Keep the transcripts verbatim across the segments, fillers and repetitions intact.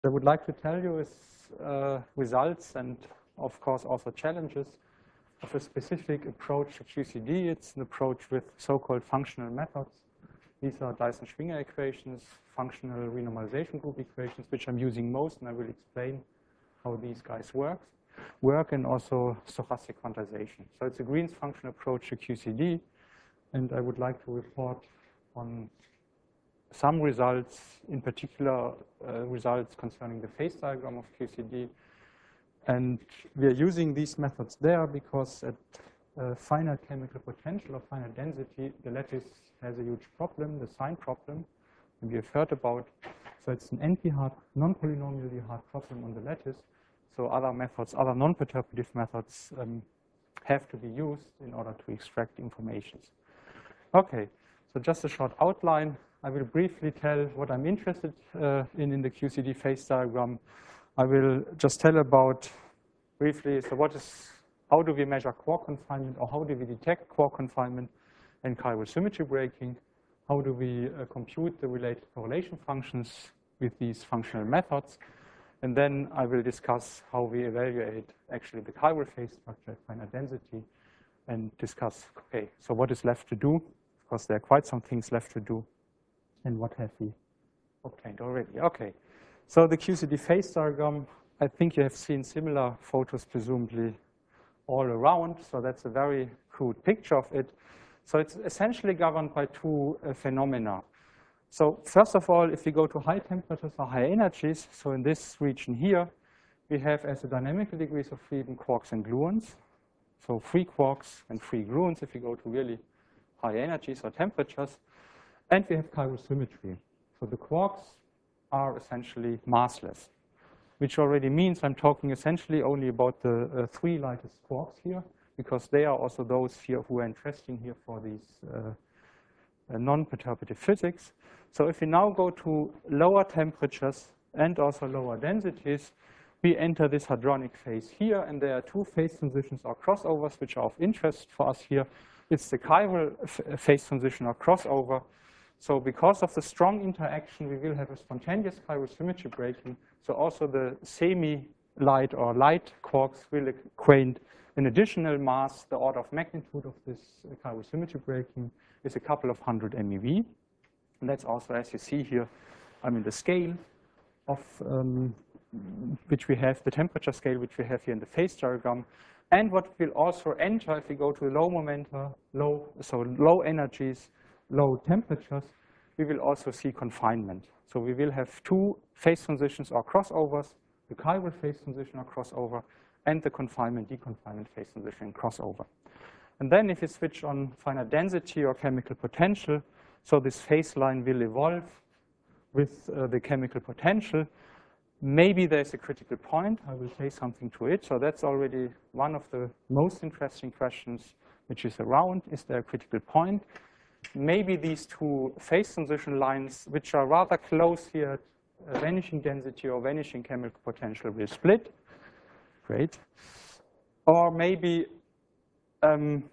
I would like to tell you is uh, results and, of course, also challenges of a specific approach to Q C D. It's an approach with so-called functional methods. These are Dyson-Schwinger equations, functional renormalization group equations, which I'm using most, and I will explain how these guys work, work and also stochastic quantization. So it's a Green's function approach to Q C D, and I would like to report on some results, in particular uh, results concerning the phase diagram of Q C D. And we are using these methods there because at uh, finite chemical potential or finite density, the lattice has a huge problem, the sign problem, and we have heard about. So it's an N P-hard, non-polynomially hard problem on the lattice. So other methods, other non-perturbative methods um, have to be used in order to extract informations. Okay, so just a short outline. I will briefly tell what I'm interested uh, in in the Q C D phase diagram. I will just tell about briefly, so what is, how do we measure quark confinement, or how do we detect quark confinement and chiral symmetry breaking? How do we uh, compute the related correlation functions with these functional methods? And then I will discuss how we evaluate actually the chiral phase structure at finite density and discuss, okay, so what is left to do? Of course, there are quite some things left to do. And what have we obtained already? Okay, so the Q C D phase diagram, I think you have seen similar photos presumably all around. So that's a very crude picture of it. So it's essentially governed by two uh, phenomena. So first of all, if we go to high temperatures or high energies, so in this region here, we have as the dynamical degrees of freedom quarks and gluons. So free quarks and free gluons if we go to really high energies or temperatures. And we have chiral symmetry. So the quarks are essentially massless, which already means I'm talking essentially only about the uh, three lightest quarks here, because they are also those here who are interesting here for these uh, uh, non-perturbative physics. So if we now go to lower temperatures and also lower densities, we enter this hadronic phase here, and there are two phase transitions or crossovers which are of interest for us here. It's the chiral phase transition or crossover. So because of the strong interaction, we will have a spontaneous chiral symmetry breaking. So also the semi-light or light quarks will acquaint an additional mass. The order of magnitude of this chiral symmetry breaking is a couple of hundred MeV. And that's also, as you see here, I mean the scale of um, which we have, the temperature scale which we have here in the phase diagram. And what will also enter if we go to low momenta, low, so low energies, low temperatures, we will also see confinement. So we will have two phase transitions or crossovers, the chiral phase transition or crossover, and the confinement, deconfinement phase transition and crossover. And then if you switch on finite density or chemical potential, so this phase line will evolve with uh, the chemical potential. Maybe there's a critical point. I will say something to it. So that's already one of the most interesting questions which is around. Is there a critical point? Maybe these two phase transition lines, which are rather close here at vanishing density or vanishing chemical potential, will split. Great. Or maybe, um,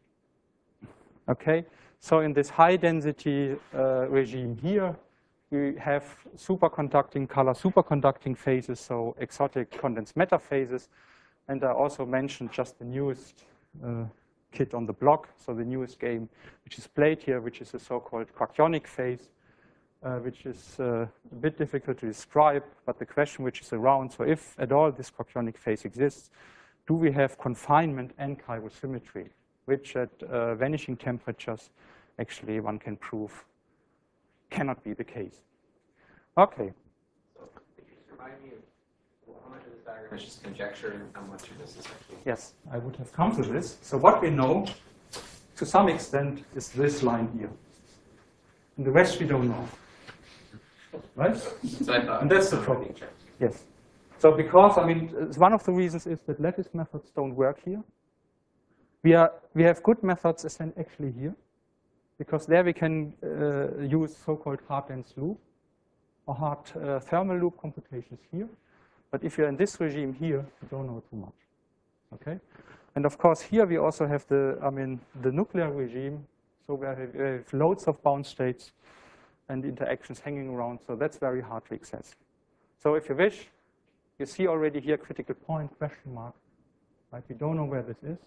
okay, so in this high density uh, regime here, we have superconducting, color superconducting phases, so exotic condensed matter phases. And I also mentioned just the newest uh, kit on the block, so the newest game which is played here, which is a so-called quarkionic phase, uh, which is uh, a bit difficult to describe, but the question which is around, so if at all this quarkionic phase exists, do we have confinement and chiral symmetry, which at uh, vanishing temperatures, actually one can prove cannot be the case. Okay. So could you just remind me of how much of this diagram is just conjecture and how much of this is actually? Yes, I would have come to this. So what we know, to some extent, is this line here. And the rest we don't know. Right? So I thought and that's the problem. Yes. So because, I mean, one of the reasons is that lattice methods don't work here. We, are, we have good methods actually here, because there we can uh, use so-called hard-dense loop or hard uh, thermal loop computations here. But if you're in this regime here, you don't know too much. Okay? And of course, here we also have the, I mean, the nuclear regime. So we have, we have loads of bound states and interactions hanging around. So that's very hard to access. So if you wish, you see already here critical point, question mark, right? We don't know where this is.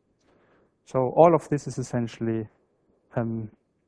So all of this is essentially um,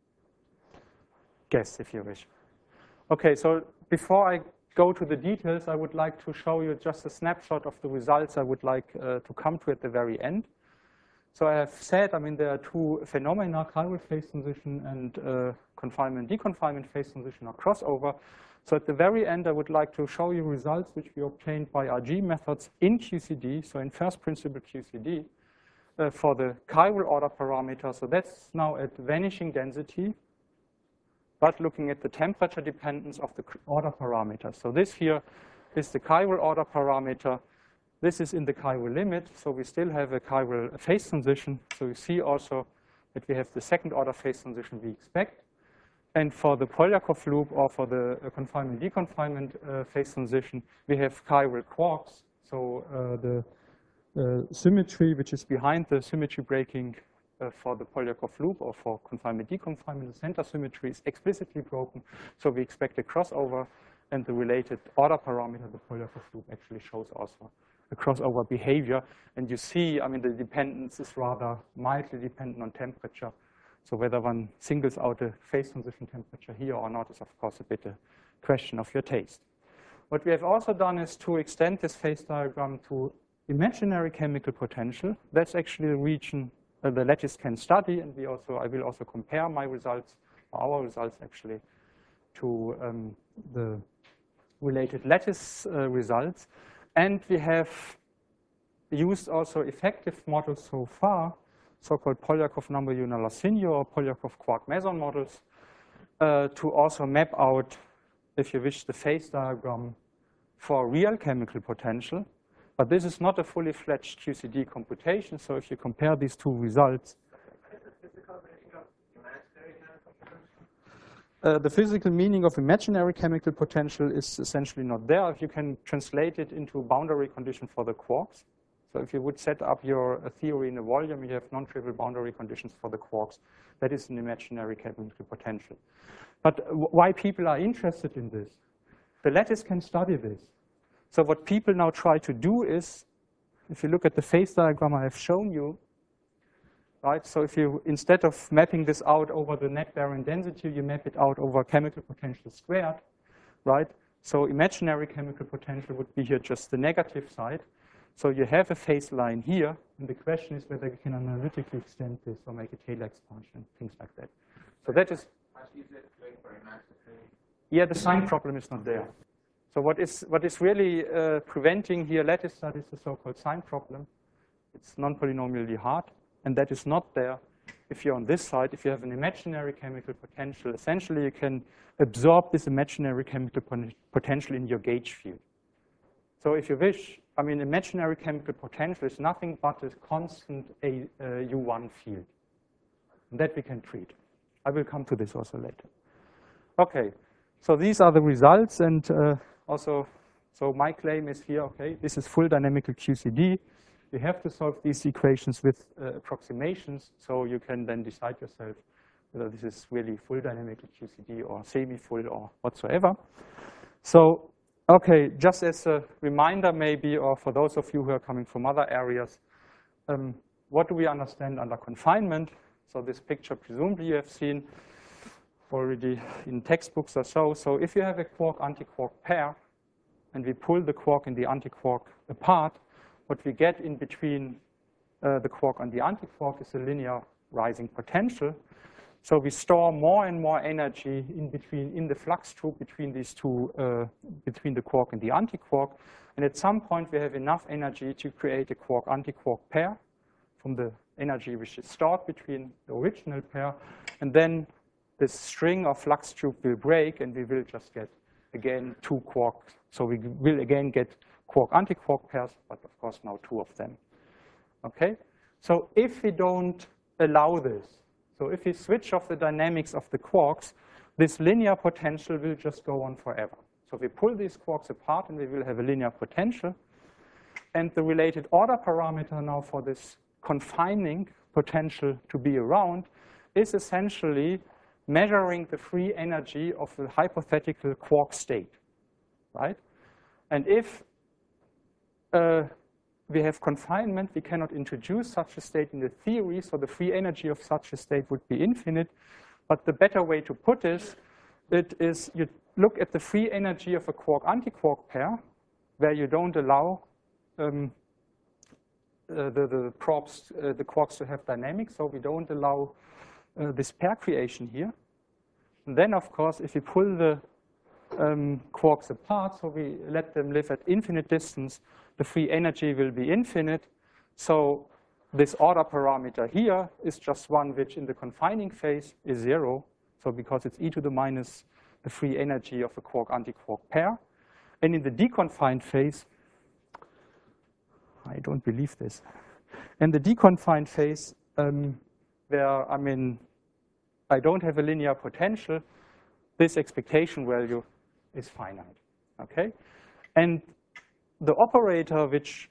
guess, if you wish. Okay, so before I go to the details, I would like to show you just a snapshot of the results I would like uh, to come to at the very end. So I have said, I mean, there are two phenomena, chiral phase transition and uh, confinement, deconfinement phase transition or crossover. So at the very end, I would like to show you results which we obtained by R G methods in Q C D, so in first principle Q C D, uh, for the chiral order parameter. So that's now at vanishing density, but looking at the temperature dependence of the order parameter. So this here is the chiral order parameter. This is in the chiral limit, so we still have a chiral phase transition. So you see also that we have the second order phase transition we expect. And for the Polyakov loop or for the confinement deconfinement uh, phase transition, we have chiral quarks. So uh, the uh, symmetry, which is behind the symmetry breaking uh, for the Polyakov loop or for confinement deconfinement, the center symmetry is explicitly broken. So we expect a crossover, and the related order parameter, the Polyakov loop, actually shows also a crossover behavior. And you see, I mean, the dependence is rather mildly dependent on temperature. So whether one singles out a phase transition temperature here or not is, of course, a bit a question of your taste. What we have also done is to extend this phase diagram to imaginary chemical potential. That's actually the region uh, the lattice can study, and we also I will also compare my results, or our results actually, to um, the related lattice uh, results. And we have used also effective models so far, so-called Polyakov number unit Larsenio or Polyakov quark meson models, uh, to also map out, if you wish, the phase diagram for real chemical potential. But this is not a fully fledged Q C D computation, so if you compare these two results, Uh, the physical meaning of imaginary chemical potential is essentially not there. If you can translate it into a boundary condition for the quarks. So if you would set up your uh, theory in a volume, you have non-trivial boundary conditions for the quarks. That is an imaginary chemical potential. But w why people are interested in this? The lattice can study this. So what people now try to do is, if you look at the phase diagram I have shown you, right? So if you, instead of mapping this out over the net baryon density, you map it out over chemical potential squared, right? So imaginary chemical potential would be here just the negative side. So you have a phase line here, and the question is whether you can analytically extend this or make a Taylor expansion, things like that. So that is, yeah, the sign problem is not there. So what is, what is really uh, preventing here lattice studies is the so-called sign problem. It's non-polynomially hard. And that is not there if you're on this side. If you have an imaginary chemical potential, essentially you can absorb this imaginary chemical potential in your gauge field. So if you wish, I mean, imaginary chemical potential is nothing but a constant a, uh, U one field. And that we can treat. I will come to this also later. Okay, so these are the results. And uh, also, so my claim is here, okay, this is full dynamical Q C D. You have to solve these equations with uh, approximations, so you can then decide yourself whether this is really full dynamical Q C D or semi-full or whatsoever. So, okay, just as a reminder maybe, or for those of you who are coming from other areas, um, what do we understand under confinement? So this picture presumably you have seen already in textbooks or so. So if you have a quark-antiquark pair, and we pull the quark and the antiquark apart, what we get in between uh, the quark and the antiquark is a linear rising potential. So we store more and more energy in between, in the flux troop between these two, uh, between the quark and the antiquark. And at some point, we have enough energy to create a quark-antiquark pair from the energy which is stored between the original pair. And then this string of flux troop will break, and we will just get, again, two quarks. So we will again get quark-antiquark pairs, but of course now two of them. Okay? So if we don't allow this, so if we switch off the dynamics of the quarks, this linear potential will just go on forever. So we pull these quarks apart and we will have a linear potential. And the related order parameter now for this confining potential to be around is essentially measuring the free energy of the hypothetical quark state, right? And if uh, we have confinement, we cannot introduce such a state in the theory, so the free energy of such a state would be infinite. But the better way to put this, it is you look at the free energy of a quark-antiquark pair, where you don't allow um, uh, the, the, probes, uh, the quarks to have dynamics, so we don't allow uh, this pair creation here. And then, of course, if we pull the um, quarks apart, so we let them live at infinite distance, the free energy will be infinite. So this order parameter here is just one which in the confining phase is zero. So because it's e to the minus the free energy of a quark-antiquark pair. And in the deconfined phase, I don't believe this. In the deconfined phase, um, where, I mean, I don't have a linear potential, this expectation value is finite, okay? And the operator which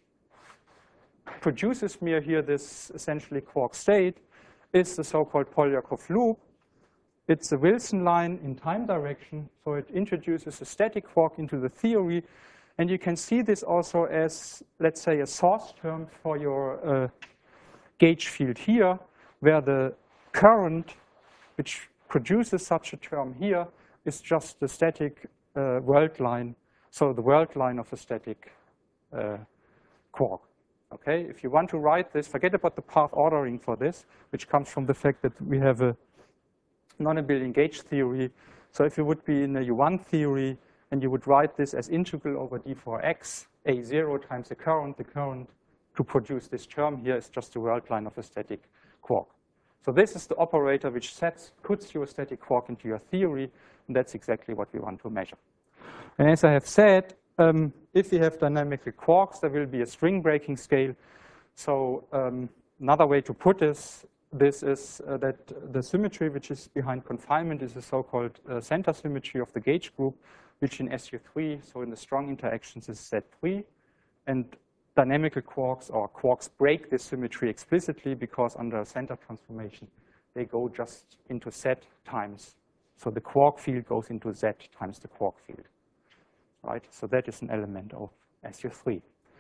produces me here this essentially quark state is the so-called Polyakov loop. It's a Wilson line in time direction, so it introduces a static quark into the theory. And you can see this also as, let's say, a source term for your uh, gauge field here, where the current which produces such a term here is just the static uh, world line, so the world line of a static uh, quark. Okay, if you want to write this, forget about the path ordering for this, which comes from the fact that we have a non-abelian gauge theory. So if you would be in a U one theory and you would write this as integral over d four x, a zero times the current, the current to produce this term here is just the world line of a static quark. So this is the operator which sets, puts your static quark into your theory, and that's exactly what we want to measure. And as I have said, um, if we have dynamical quarks, there will be a string breaking scale. So um, another way to put this, this is uh, that the symmetry which is behind confinement is a so-called uh, center symmetry of the gauge group, which in S U three, so in the strong interactions, is Z three. And dynamical quarks or quarks break this symmetry explicitly because under a center transformation, they go just into Z times. So the quark field goes into Z times the quark field, right? So that is an element of S U three.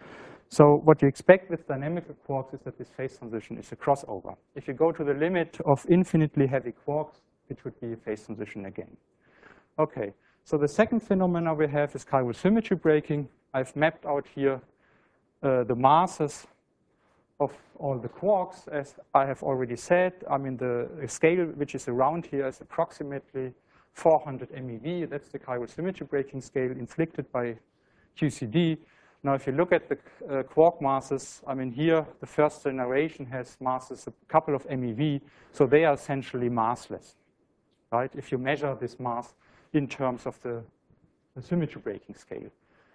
So what you expect with dynamical quarks is that this phase transition is a crossover. If you go to the limit of infinitely heavy quarks, it would be a phase transition again. Okay, so the second phenomena we have is chiral symmetry breaking. I've mapped out here uh, the masses of all the quarks, as I have already said. I mean, the scale which is around here is approximately four hundred MeV. That's the chiral symmetry breaking scale inflicted by Q C D. Now, if you look at the uh, quark masses, I mean, here the first generation has masses a couple of MeV, so they are essentially massless, right? If you measure this mass in terms of the, the symmetry breaking scale.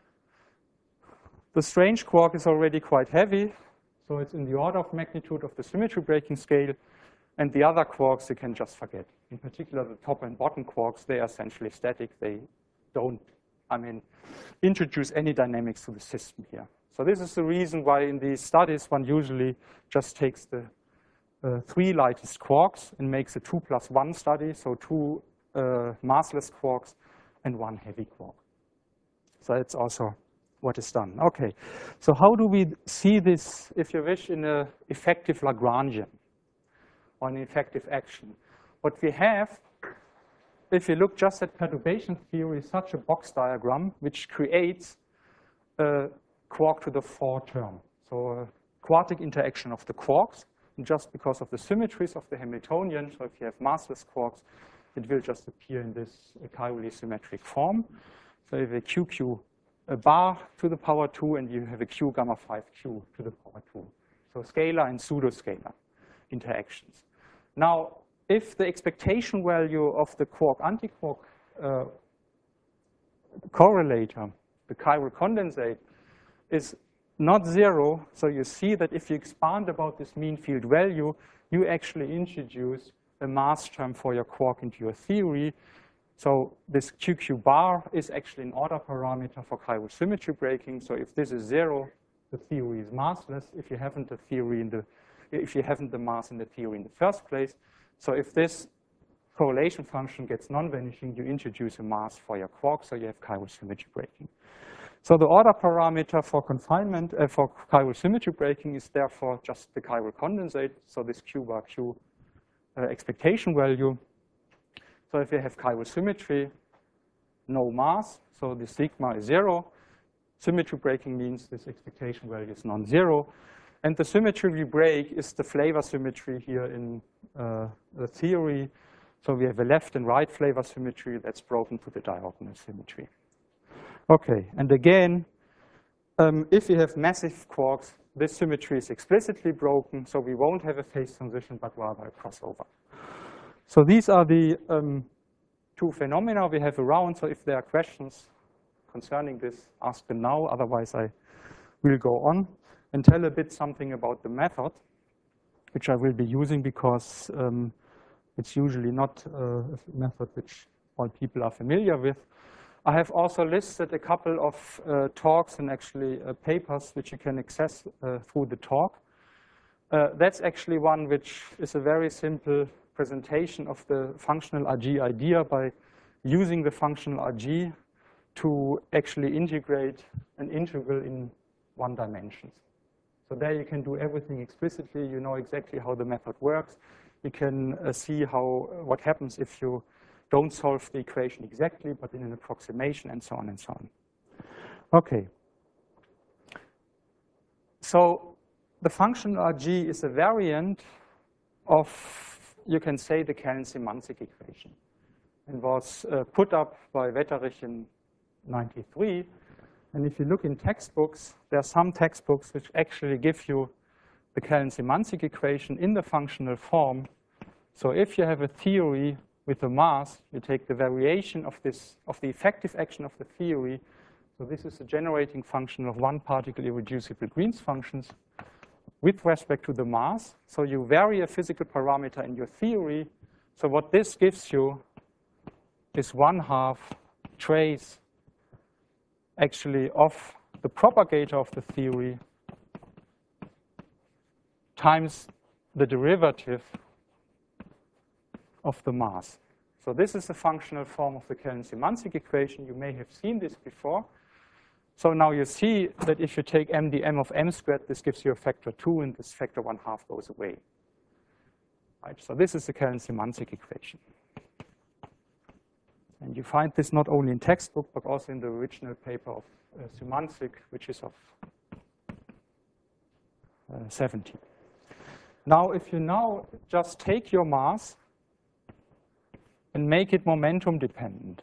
The strange quark is already quite heavy, so it's in the order of magnitude of the symmetry breaking scale, and the other quarks you can just forget. In particular, the top and bottom quarks, they are essentially static. They don't, I mean, introduce any dynamics to the system here. So this is the reason why in these studies one usually just takes the uh, three lightest quarks and makes a two plus one study, so two uh, massless quarks and one heavy quark. So it's also what is done. Okay, so how do we see this, if you wish, in an effective Lagrangian or an effective action? What we have, if you look just at perturbation theory, is such a box diagram which creates a quark to the four term. So a quartic interaction of the quarks, and just because of the symmetries of the Hamiltonian, so if you have massless quarks, it will just appear in this chirally symmetric form. So you have a Q Q a bar to the power two, and you have a Q gamma five Q to the power two. So scalar and pseudoscalar interactions. Now, if the expectation value of the quark-antiquark uh, correlator, the chiral condensate, is not zero, so you see that if you expand about this mean field value, you actually introduce a mass term for your quark into your theory. So this Q Q bar is actually an order parameter for chiral symmetry breaking. So if this is zero, the theory is massless. If you haven't the theory in the, if you haven't the mass in the theory in the first place. So if this correlation function gets non-vanishing, you introduce a mass for your quark, so you have chiral symmetry breaking. So the order parameter for confinement, uh, for chiral symmetry breaking is therefore just the chiral condensate, so this Q bar Q uh, expectation value. So if you have chiral symmetry, no mass, so the sigma is zero. Symmetry breaking means this expectation value is non-zero. And the symmetry we break is the flavor symmetry here in uh, the theory. So we have a left and right flavor symmetry that's broken to the diagonal symmetry. Okay, and again, um, if you have massive quarks, this symmetry is explicitly broken, so we won't have a phase transition, but rather a crossover. So these are the um, two phenomena we have around. So if there are questions concerning this, ask them now. Otherwise, I will go on and tell a bit something about the method, which I will be using because um, it's usually not uh, a method which all people are familiar with. I have also listed a couple of uh, talks and actually uh, papers which you can access uh, through the talk. Uh, that's actually one which is a very simple presentation of the functional R G idea by using the functional R G to actually integrate an integral in one dimension. So there you can do everything explicitly. You know exactly how the method works. You can uh, see how what happens if you don't solve the equation exactly, but in an approximation, and so on and so on. Okay. So the functional R G is a variant of, you can say, the Kelen-Symanzik equation. It was uh, put up by Wetterich in ninety-three. And if you look in textbooks, there are some textbooks which actually give you the Kelen-Symanzik equation in the functional form. So if you have a theory with a mass, you take the variation of this of the effective action of the theory. So this is a generating function of one particle irreducible Green's functions with respect to the mass. So you vary a physical parameter in your theory. So what this gives you is one half trace actually of the propagator of the theory times the derivative of the mass. So this is the functional form of the Kelen-Symanzik equation. You may have seen this before. So now you see that if you take m d m of m squared, this gives you a factor two, and this factor one half goes away. Right? So this is the Kelen-Symanzik equation. And you find this not only in textbook, but also in the original paper of uh, Symanzik, which is of uh, seventy. Now, if you now just take your mass and make it momentum dependent.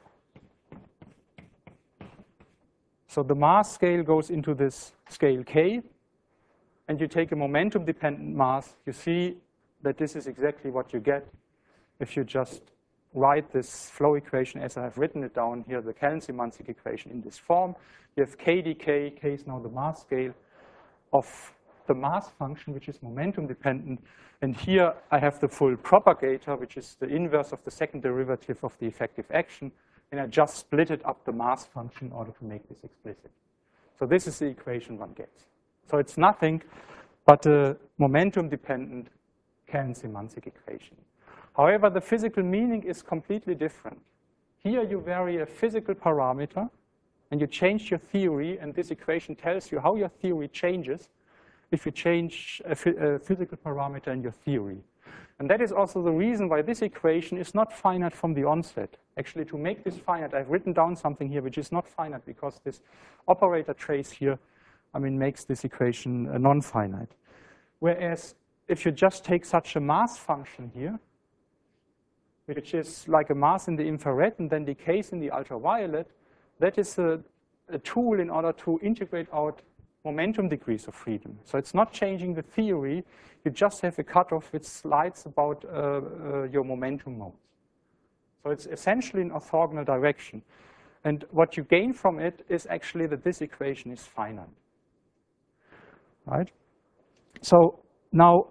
So the mass scale goes into this scale k, and you take a momentum dependent mass, you see that this is exactly what you get if you just write this flow equation as I have written it down here, the Kelen-Symanzik equation in this form. You have k dk, k is now the mass scale of the mass function, which is momentum dependent. And here I have the full propagator, which is the inverse of the second derivative of the effective action. And I just split it up the mass function in order to make this explicit. So this is the equation one gets. So it's nothing but a momentum dependent Kelen-Symanzik equation. However, the physical meaning is completely different. Here you vary a physical parameter, and you change your theory, and this equation tells you how your theory changes if you change a, a physical parameter in your theory. And that is also the reason why this equation is not finite from the onset. Actually, to make this finite, I've written down something here which is not finite because this operator trace here, I mean, makes this equation a non-finite. Whereas if you just take such a mass function here, which is like a mass in the infrared and then decays in the ultraviolet, that is a, a tool in order to integrate out momentum degrees of freedom. So it's not changing the theory. You just have a cutoff which slides about uh, uh, your momentum modes. So it's essentially an orthogonal direction. And what you gain from it is actually that this equation is finite. Right? So now,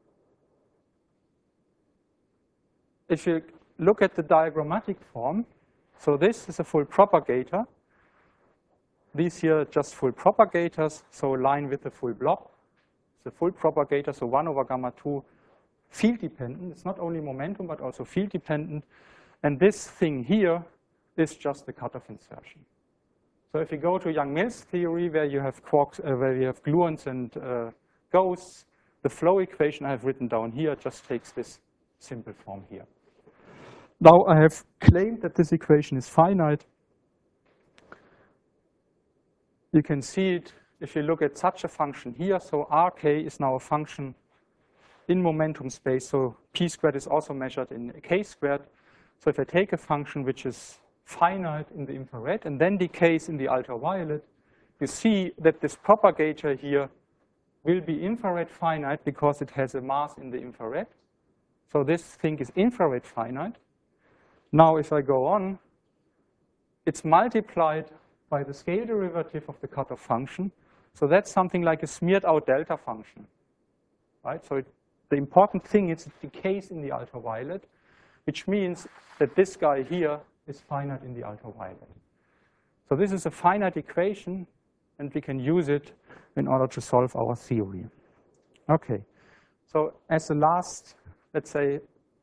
if you look at the diagrammatic form, so this is a full propagator. These here are just full propagators, so a line with a full blob. It's a full propagator, so one over gamma two field dependent. It's not only momentum, but also field dependent. And this thing here is just the cutoff insertion. So if you go to Yang-Mills theory, where you have quarks, uh, where you have gluons and uh, ghosts, the flow equation I have written down here just takes this simple form here. Now I have claimed that this equation is finite. You can see it if you look at such a function here. So R K is now a function in momentum space. So P squared is also measured in K squared. So if I take a function which is finite in the infrared and then decays in the ultraviolet, you see that this propagator here will be infrared finite because it has a mass in the infrared. So this thing is infrared finite. Now if I go on, it's multiplied by the scale derivative of the cutoff function. So that's something like a smeared out delta function, right? So it, the important thing is it decays in the ultraviolet, which means that this guy here is finite in the ultraviolet. So this is a finite equation, and we can use it in order to solve our theory. Okay, so as the last, let's say,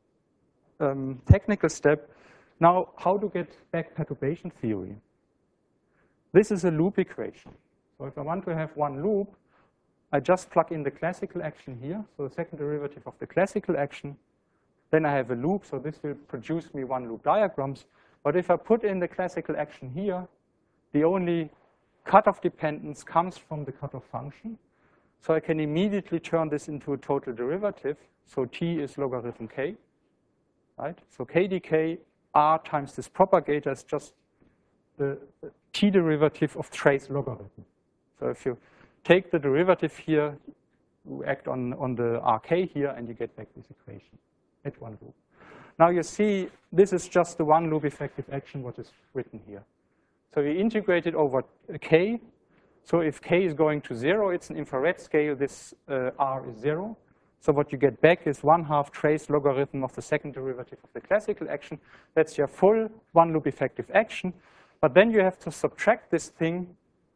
um, technical step, now how to get back perturbation theory. This is a loop equation. So if I want to have one loop, I just plug in the classical action here, so the second derivative of the classical action. Then I have a loop, so this will produce me one loop diagrams. But if I put in the classical action here, the only cutoff dependence comes from the cutoff function. So I can immediately turn this into a total derivative. So T is logarithm K, right? So K d K R times this propagator is just the T derivative of trace logarithm. So if you take the derivative here, you act on, on the R K here, and you get back this equation at one loop. Now you see, this is just the one loop effective action, what is written here. So we integrate it over K. So if K is going to zero, it's an infrared scale, this uh, R is zero. So what you get back is one half trace logarithm of the second derivative of the classical action. That's your full one loop effective action. But then you have to subtract this thing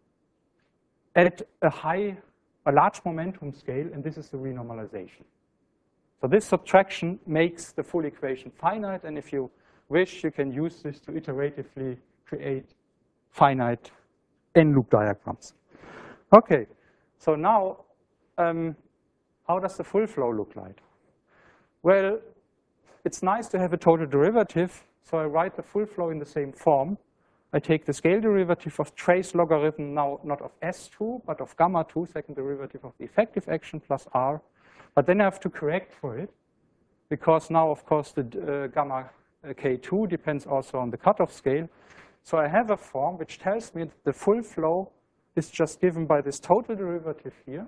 at a high, a large momentum scale, and this is the renormalization. So this subtraction makes the full equation finite, and if you wish, you can use this to iteratively create finite n-loop diagrams. Okay, so now, um, how does the full flow look like? Well, it's nice to have a total derivative, so I write the full flow in the same form. I take the scale derivative of trace logarithm, now not of S two, but of gamma two, second derivative of the effective action plus R. But then I have to correct for it, because now, of course, the uh, gamma K two depends also on the cutoff scale. So I have a form which tells me that the full flow is just given by this total derivative here,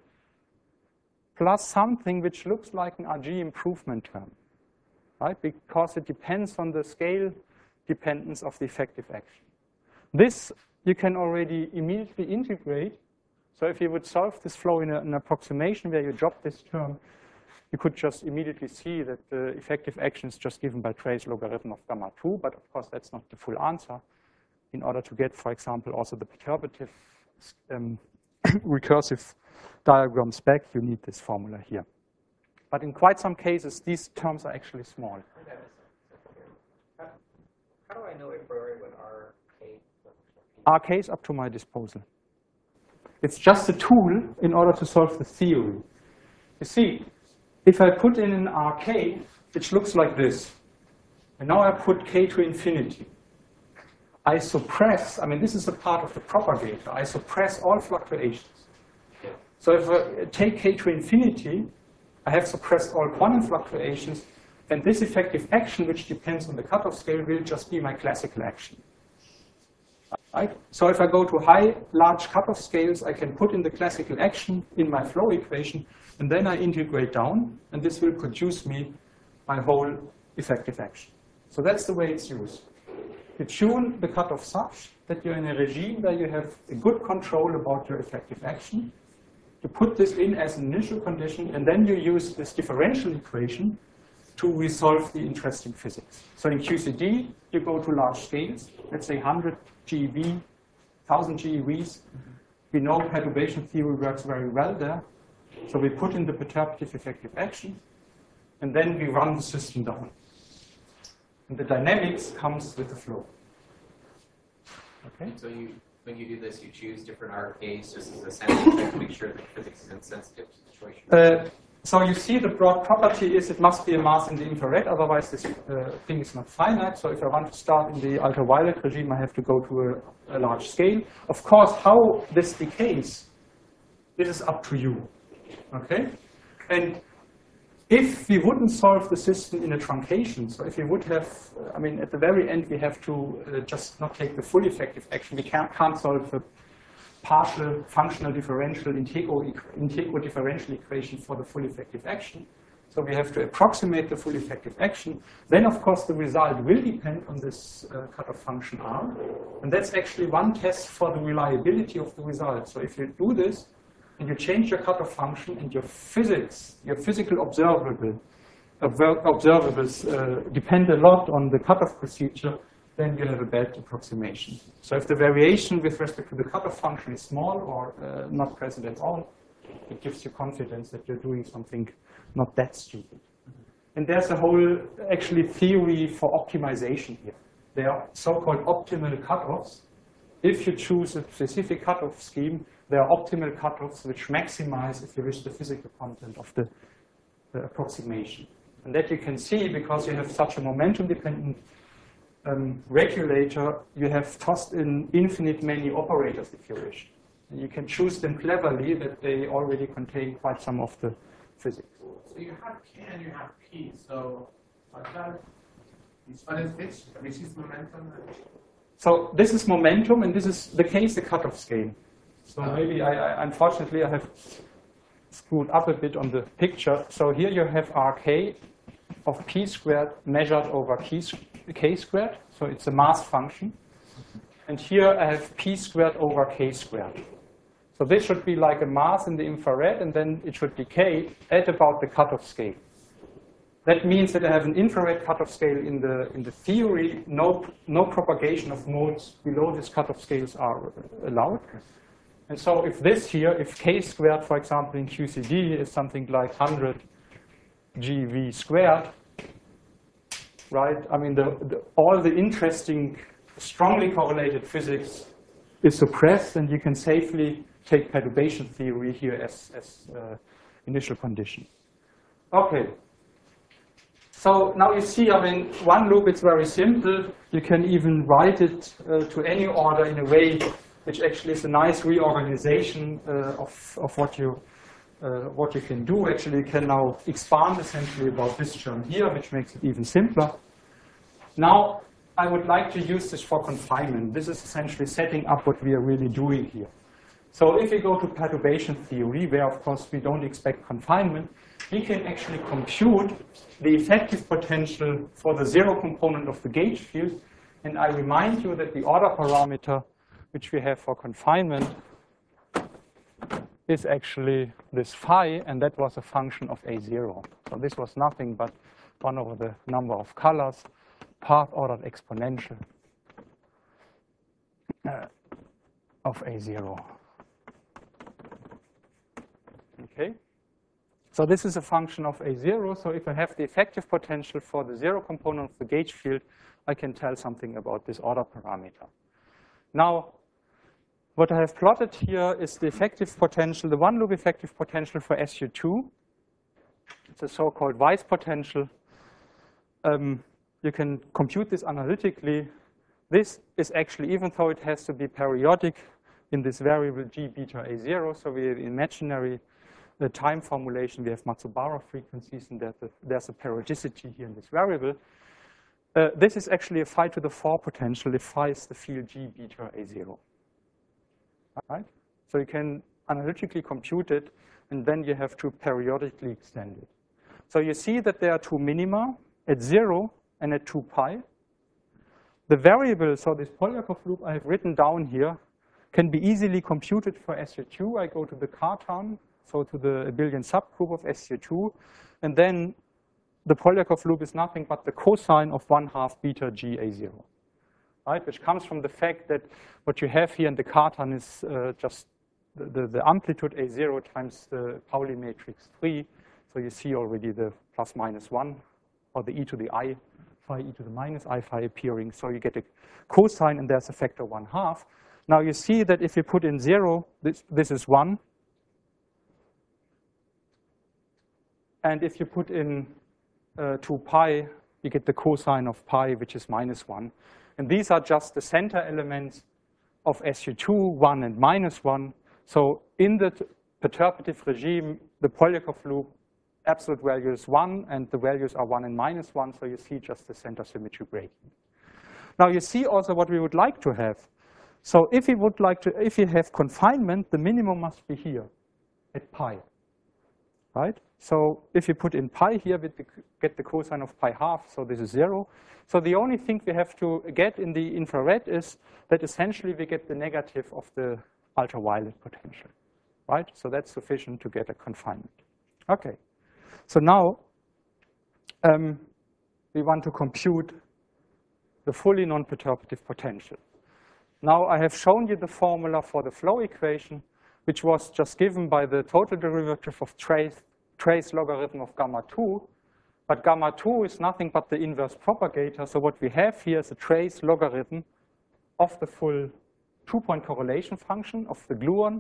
plus something which looks like an R G improvement term, right? Because it depends on the scale dependence of the effective action. This you can already immediately integrate. So if you would solve this flow in a, an approximation where you drop this term, you could just immediately see that the effective action is just given by trace logarithm of gamma two, but of course that's not the full answer. In order to get, for example, also the perturbative um, recursive diagrams back, you need this formula here. But in quite some cases, these terms are actually small. How, how do I know a priori what R K is? R K is up to my disposal. It's just a tool in order to solve the theory. You see, if I put in an R K, which looks like this, and now I put K to infinity, I suppress, I mean, this is a part of the propagator, I suppress all fluctuations. Yeah. So if I take K to infinity, I have suppressed all quantum fluctuations, and this effective action, which depends on the cutoff scale, will just be my classical action. Right? So if I go to high, large cutoff scales, I can put in the classical action in my flow equation, and then I integrate down, and this will produce me my whole effective action. So that's the way it's used. You tune the cutoff such that you're in a regime where you have a good control about your effective action. You put this in as an initial condition, and then you use this differential equation to resolve the interesting physics. So in Q C D, you go to large scales, let's say one hundred G eV, one thousand G E Vs. We know perturbation theory works very well there. So we put in the perturbative effective action, and then we run the system down. And the dynamics comes with the flow. Okay? So you, when you do this, you choose different R Ks just as a sanity check to make sure that physics is insensitive to situations? Uh, so you see the broad property is it must be a mass in the infrared, otherwise this uh, thing is not finite. So if I want to start in the ultraviolet regime, I have to go to a, a large scale. Of course, how this decays, this is up to you. Okay? And if we wouldn't solve the system in a truncation, so if we would have, I mean, at the very end, we have to uh, just not take the full effective action. We can't, can't solve the partial functional differential integral, integral differential equation for the full effective action. So we have to approximate the full effective action. Then, of course, the result will depend on this uh, cutoff function R. And that's actually one test for the reliability of the result. So if you do this, and you change your cutoff function, and your physics, your physical observable, observables uh, depend a lot on the cutoff procedure, then you have a bad approximation. So if the variation with respect to the cutoff function is small or uh, not present at all, it gives you confidence that you're doing something not that stupid. And there's a whole, actually, theory for optimization here. There are so-called optimal cutoffs. If you choose a specific cutoff scheme, there are optimal cutoffs which maximize, if you wish, the physical content of the, the approximation. And that you can see because you have such a momentum-dependent um, regulator, you have tossed in infinite many operators, if you wish. And you can choose them cleverly that they already contain quite some of the physics. So you have K and you have P. So what that is what is which? Which is momentum? So this is momentum, and this is the case, the cutoff scale. So maybe, I, I, unfortunately, I have screwed up a bit on the picture. So here you have R K of P squared measured over K squared. So it's a mass function. And here I have P squared over K squared. So this should be like a mass in the infrared, and then it should decay at about the cutoff scale. That means that I have an infrared cutoff scale in the, in the theory. No, no propagation of modes below this cutoff scales are allowed. And so if this here, if K squared, for example, in Q C D is something like one hundred G V squared, right? I mean, the, the, all the interesting, strongly correlated physics is suppressed, and you can safely take perturbation theory here as, as uh, initial condition. Okay. So now you see, I mean, one loop, it's very simple. You can even write it uh, to any order in a way which actually is a nice reorganization uh, of, of what you uh, what you can do. Actually, you can now expand essentially about this term here, which makes it even simpler. Now, I would like to use this for confinement. This is essentially setting up what we are really doing here. So if we go to perturbation theory, where of course we don't expect confinement, we can actually compute the effective potential for the zero component of the gauge field. And I remind you that the order parameter which we have for confinement is actually this phi, and that was a function of A zero. So this was nothing but one over the number of colors, path-ordered exponential uh, of A zero. Okay? So this is a function of A zero. So if I have the effective potential for the zero component of the gauge field, I can tell something about this order parameter. Now, what I have plotted here is the effective potential, the one-loop effective potential for S U two. It's a so-called Weiss potential. Um, you can compute this analytically. This is actually, even though it has to be periodic in this variable G beta A zero, so we have imaginary the time formulation, we have Matsubara frequencies, and there's a, there's a periodicity here in this variable. Uh, this is actually a phi to the four potential if phi is the field G beta A zero. Right? So you can analytically compute it, and then you have to periodically extend it. So you see that there are two minima at zero and at two pi. The variable, so this Polyakov loop I have written down here, can be easily computed for S U two. I go to the Cartan, so to the abelian subgroup of S U two, and then the Polyakov loop is nothing but the cosine of one half beta G A zero. Right, which comes from the fact that what you have here in the Cartan is uh, just the, the, the amplitude A zero times the Pauli matrix three. So you see already the plus minus one, or the e to the I, phi e to the minus I phi appearing. So you get a cosine, and there's a factor one half. Now you see that if you put in zero, this, this is one. And if you put in uh, two pi, you get the cosine of pi, which is minus one. And these are just the center elements of S U two, one and minus one. So in the perturbative regime, the Polyakov loop, absolute value is one, and the values are one and minus one, so you see just the center symmetry breaking. Now you see also what we would like to have. So if we would like to, if you have confinement, the minimum must be here at pi, right? So if you put in pi here, we get the cosine of pi half, so this is zero. So the only thing we have to get in the infrared is that essentially we get the negative of the ultraviolet potential, right? So that's sufficient to get a confinement. Okay, so now um, we want to compute the fully non-perturbative potential. Now I have shown you the formula for the flow equation, which was just given by the total derivative of trace, trace logarithm of gamma two. But gamma two is nothing but the inverse propagator. So what we have here is a trace logarithm of the full two-point correlation function of the gluon,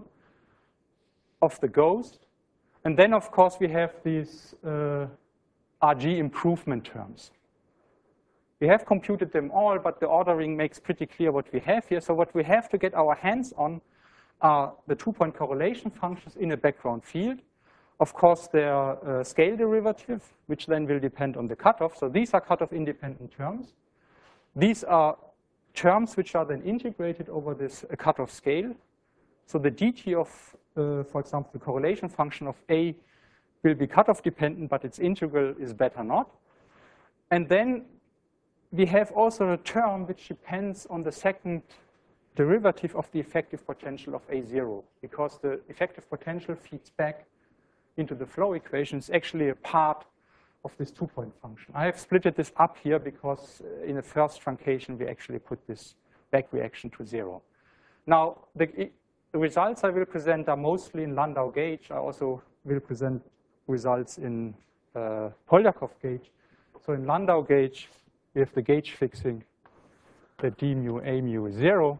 of the ghost. And then, of course, we have these uh, R G improvement terms. We have computed them all, but the ordering makes pretty clear what we have here. So what we have to get our hands on are the two-point correlation functions in a background field. Of course, their uh, scale derivative, which then will depend on the cutoff. So these are cutoff independent terms. These are terms which are then integrated over this uh, cutoff scale. So the dt of, uh, for example, the correlation function of A will be cutoff dependent, but its integral is better not. And then we have also a term which depends on the second derivative of the effective potential of A zero, because the effective potential feeds back into the flow equation. It's actually a part of this two-point function. I have splitted this up here because in the first truncation we actually put this back reaction to zero. Now, the, the results I will present are mostly in Landau gauge. I also will present results in uh, Polyakov gauge. So in Landau gauge, we have the gauge fixing that d mu a mu is zero.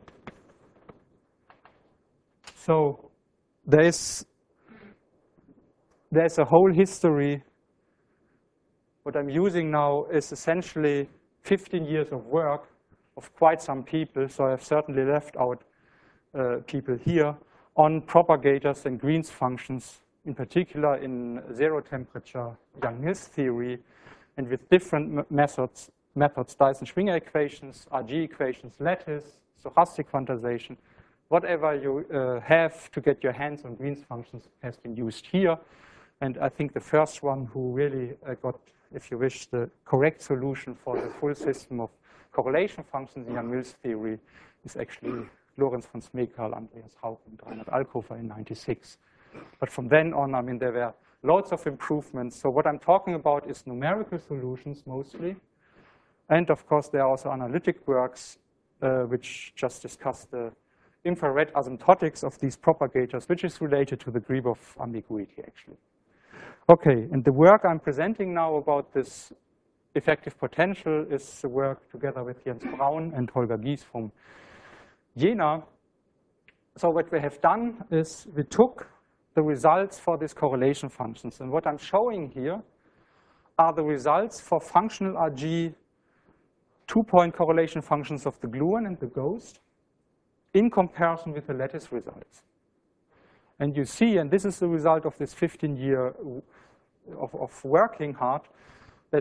So there's there's a whole history. What I'm using now is essentially fifteen years of work of quite some people. So I've certainly left out uh, people here on propagators and Green's functions, in particular in zero temperature Yang-Mills theory, and with different methods. methods, Dyson-Schwinger equations, R G equations, lattice, stochastic quantization, whatever you uh, have to get your hands on Green's functions has been used here. And I think the first one who really uh, got, if you wish, the correct solution for the full system of correlation functions in Yang-Mills theory is actually Lorenz von Smekal, Andreas Rauch, and Reinhard Alkofer in ninety-six. But from then on, I mean, there were lots of improvements. So what I'm talking about is numerical solutions mostly. And of course, there are also analytic works uh, which just discuss the infrared asymptotics of these propagators, which is related to the Gribov ambiguity, actually. Okay, and the work I'm presenting now about this effective potential is the work together with Jens Braun and Holger Gies from Jena. So what we have done is we took the results for these correlation functions. And what I'm showing here are the results for functional R G two-point correlation functions of the gluon and the ghost in comparison with the lattice results. And you see, and this is the result of this fifteen year of, of working hard, that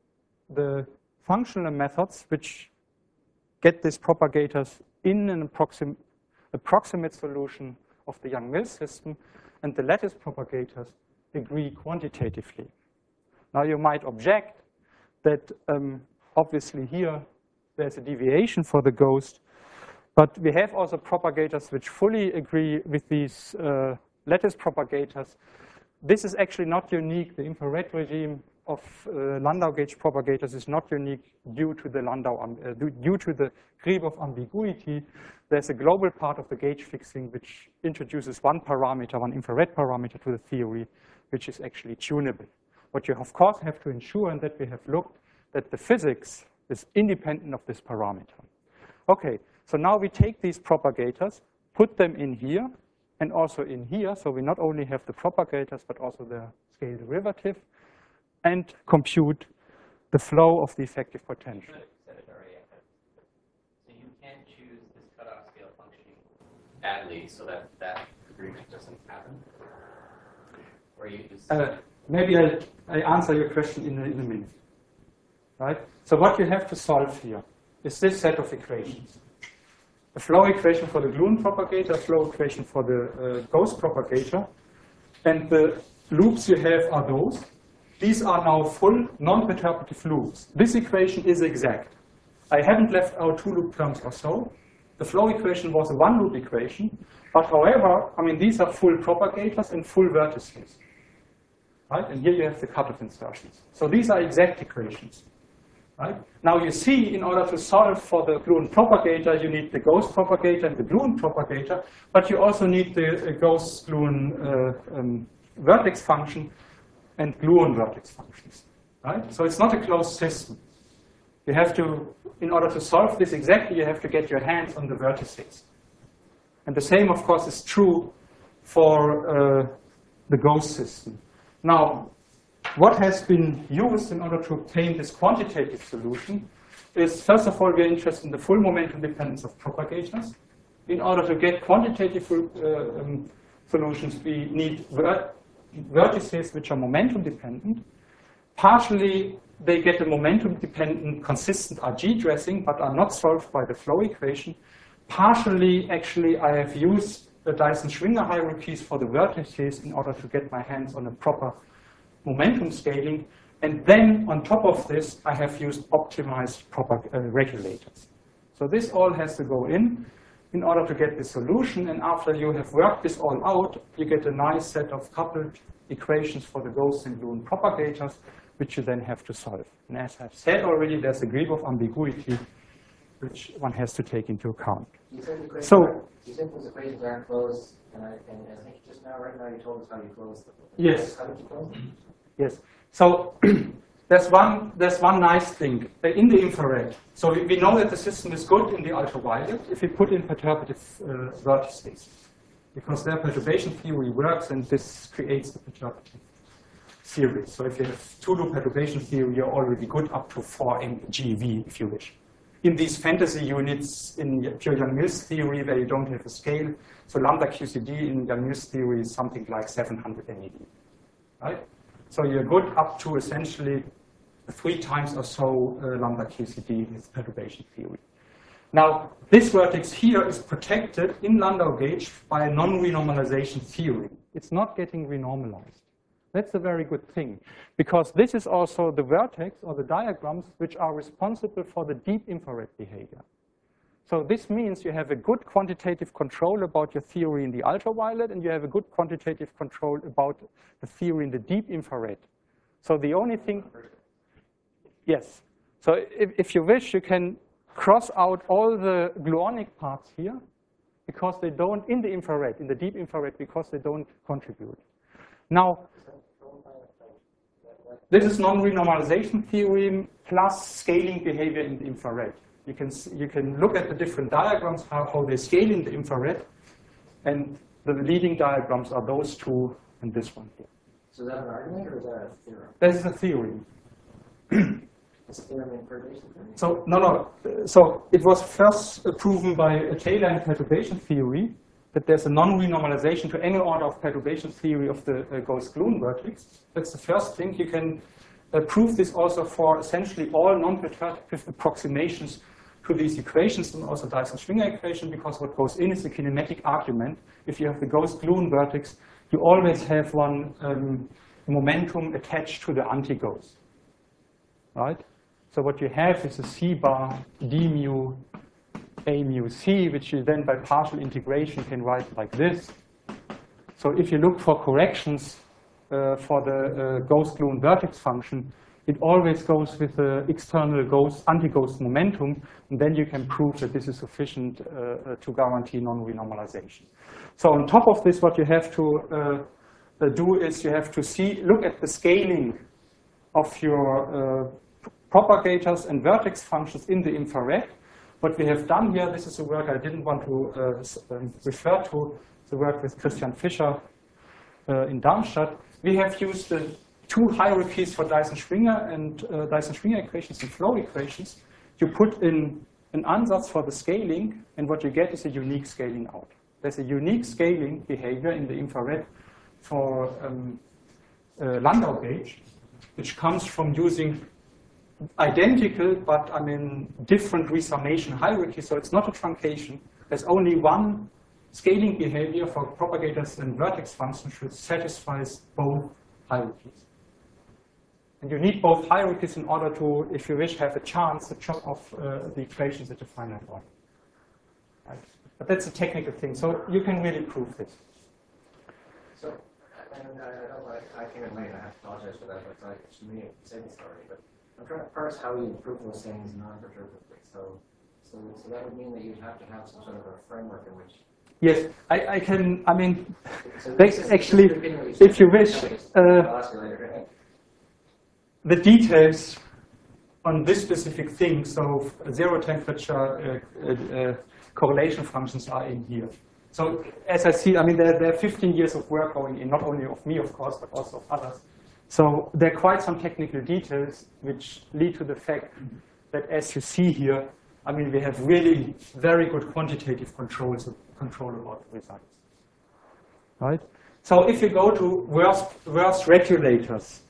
the functional methods which get these propagators in an approxim approximate solution of the Yang-Mills system and the lattice propagators agree quantitatively. Now you might object that um, obviously here there's a deviation for the ghost, but we have also propagators which fully agree with these uh, lattice propagators. This is actually not unique. The infrared regime of uh, Landau gauge propagators is not unique due to the Landau uh, due to the Gribov ambiguity. There's a global part of the gauge fixing which introduces one parameter, one infrared parameter to the theory, which is actually tunable. What you of course have to ensure, and that we have looked, that the physics is independent of this parameter. Okay, So now we take these propagators, put them in here, and also in here. So we not only have the propagators, but also the scale derivative, and compute the flow of the effective potential. So you can't choose this cutoff scale functioning badly so that that agreement doesn't happen? Or you just... Uh, maybe I, I answer your question in a, in a minute. Right? So what you have to solve here is this set of equations. A flow equation for the gluon propagator, a flow equation for the uh, ghost propagator. And the loops you have are those. These are now full non-perturbative loops. This equation is exact. I haven't left out two loop terms or so. The flow equation was a one loop equation. But however, I mean, these are full propagators and full vertices. Right? And here you have the cutoff insertions. So these are exact equations. Right? Now you see, in order to solve for the gluon propagator, you need the ghost propagator and the gluon propagator, but you also need the uh, ghost gluon uh, um, vertex function and gluon vertex functions. Right? So it's not a closed system. You have to, in order to solve this exactly, you have to get your hands on the vertices. And the same, of course, is true for uh, the ghost system. Now, what has been used in order to obtain this quantitative solution is, first of all, we're interested in the full momentum dependence of propagators. In order to get quantitative uh, um, solutions, we need ver vertices which are momentum dependent. Partially, they get a momentum dependent consistent R G dressing, but are not solved by the flow equation. Partially, actually, I have used the Dyson-Schwinger hierarchies for the vertices in order to get my hands on a proper momentum scaling. And then, on top of this, I have used optimized uh, regulators. So this all has to go in in order to get the solution. And after you have worked this all out, you get a nice set of coupled equations for the ghost and gluon propagators, which you then have to solve. And as I've said already, there's a degree of ambiguity which one has to take into account. You said, the so, are, you said those equations aren't closed, and I, and I think just now, right now, you told us how you closed them. Yes. How did you close them? Yes. So there's one there's one nice thing in the infrared. So we, we know that the system is good in the ultraviolet if we put in perturbative uh, vertices, because their perturbation theory works, and this creates the perturbative series. So if you have two-loop perturbation theory, you're already good up to four G V, if you wish. In these fantasy units in pure Yang-Mills theory, where you don't have a scale, so lambda Q C D in Yang-Mills theory is something like seven hundred M E D, right? So you're good up to essentially three times or so uh, lambda Q C D with perturbation theory. Now, this vertex here is protected in Landau gauge by a non-renormalization theory. It's not getting renormalized. That's a very good thing, because this is also the vertex or the diagrams which are responsible for the deep infrared behavior. So this means you have a good quantitative control about your theory in the ultraviolet, and you have a good quantitative control about the theory in the deep infrared. So the only thing, yes. So if, if you wish, you can cross out all the gluonic parts here, because they don't, in the infrared, in the deep infrared, because they don't contribute. Now, this is non-renormalization theorem plus scaling behavior in the infrared. You can, you can look at the different diagrams, how, how they scale in the infrared, and the leading diagrams are those two and this one here. So is that an argument, or is that a theorem? This is a theorem. It's a theorem in perturbation theory? So, no, no. So it was first proven by Taylor in perturbation theory that there's a non-renormalization to any order of perturbation theory of the uh, Gauss-Gluon vertex. That's the first thing. You can uh, prove this also for essentially all non-perturbative approximations to these equations, and also Dyson-Schwinger equation, because what goes in is the kinematic argument. If you have the Gauss-Gluon vertex, you always have one um, momentum attached to the anti-Gauss, right? So what you have is a C bar d mu a mu c, which you then by partial integration can write like this. So if you look for corrections uh, for the uh, Gauss-Gluon vertex function, it always goes with the external Gauss, anti-Gauss momentum, and then you can prove that this is sufficient uh, to guarantee non-renormalization. So on top of this, what you have to uh, uh, do is you have to see, look at the scaling of your uh, propagators and vertex functions in the infrared. what we have done here, this is a work I didn't want to uh, um, refer to, the work with Christian Fischer uh, in Darmstadt. We have used the two hierarchies for Dyson-Schwinger and uh, Dyson-Schwinger equations and flow equations. You put in an ansatz for the scaling, and what you get is a unique scaling out. There's a unique scaling behavior in the infrared for um, uh, Landau gauge, which comes from using identical, but I mean different resummation hierarchy. So it's not a truncation. There's only one scaling behavior for propagators and vertex functions which satisfies both hierarchies. And you need both hierarchies in order to, if you wish, have a chance to chop off uh, the equations at a finite order. Right? But that's a technical thing, so you can really prove this. So, and I, I don't like, I came in late, I have to apologize for that, but it's like, to me, it's said this already, but I'm trying to parse how you prove those things non-perturbatively. So, so, so that would mean that you'd have to have some sort of a framework in which. Yes, I, I can, I mean, so actually, if you wish, uh, the details on this specific thing, so zero temperature uh, uh, correlation functions are in here. So as I see, I mean, there, there are fifteen years of work going in, not only of me, of course, but also of others. So there are quite some technical details which lead to the fact that, as you see here, I mean, we have really very good quantitative controls, control about the results. Right? So if you go to worst, worst regulators,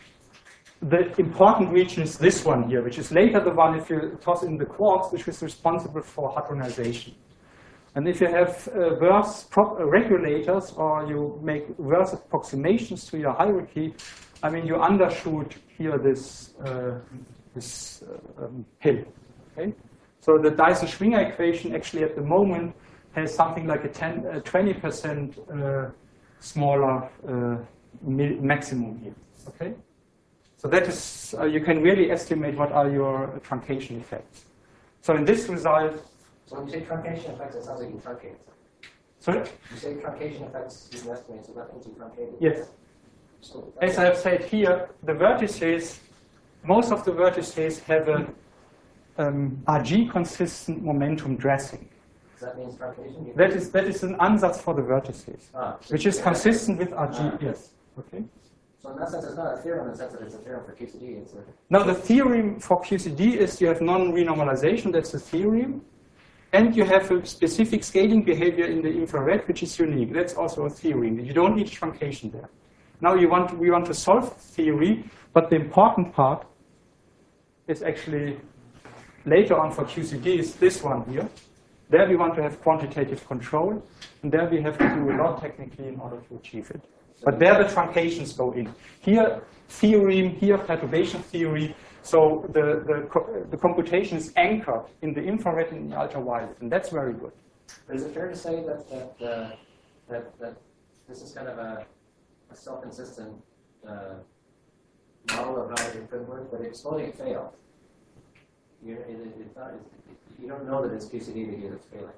the important region is this one here, which is later the one if you toss in the quarks, which is responsible for hadronization. And if you have uh, worse prop uh, regulators, or you make worse approximations to your hierarchy, I mean, you undershoot here this, uh, this uh, um, hill. Okay? So the Dyson-Schwinger equation actually at the moment has something like a ten, uh, twenty percent uh, smaller uh, maximum here. Okay? So that is, uh, you can really estimate what are your truncation effects. So in this result, so when you say truncation effects, it sounds like you truncate. sorry? You say truncation effects, you can estimate, so that means you truncate. Yes. So As I have said here, the vertices, most of the vertices have a um, R G consistent momentum dressing. Does that mean truncation? That is, that is an ansatz for the vertices, ah, so which is consistent with R G, ah. yes. Okay. So in that sense, it's not a theorem in the sense that it's a theorem for Q C D. It's a Now the theorem for Q C D is you have non-renormalization, that's the theorem. And you have a specific scaling behavior in the infrared, which is unique. That's also a theorem. You don't need truncation there. Now you want to, we want to solve theory, but the important part is actually later on for Q C D is this one here. There we want to have quantitative control, and there we have to do a lot technically in order to achieve it. But there the truncations go in. Here, theorem, here perturbation theory. So the, the, co the computation is anchored in the infrared and in the ultraviolet, and that's very good. But is it fair to say that that, uh, that, that this is kind of a, a self-consistent uh, model of how it could work, but if supposing it failed, you, it, it, it's not, it's, you don't know that it's Q C D because it's failing.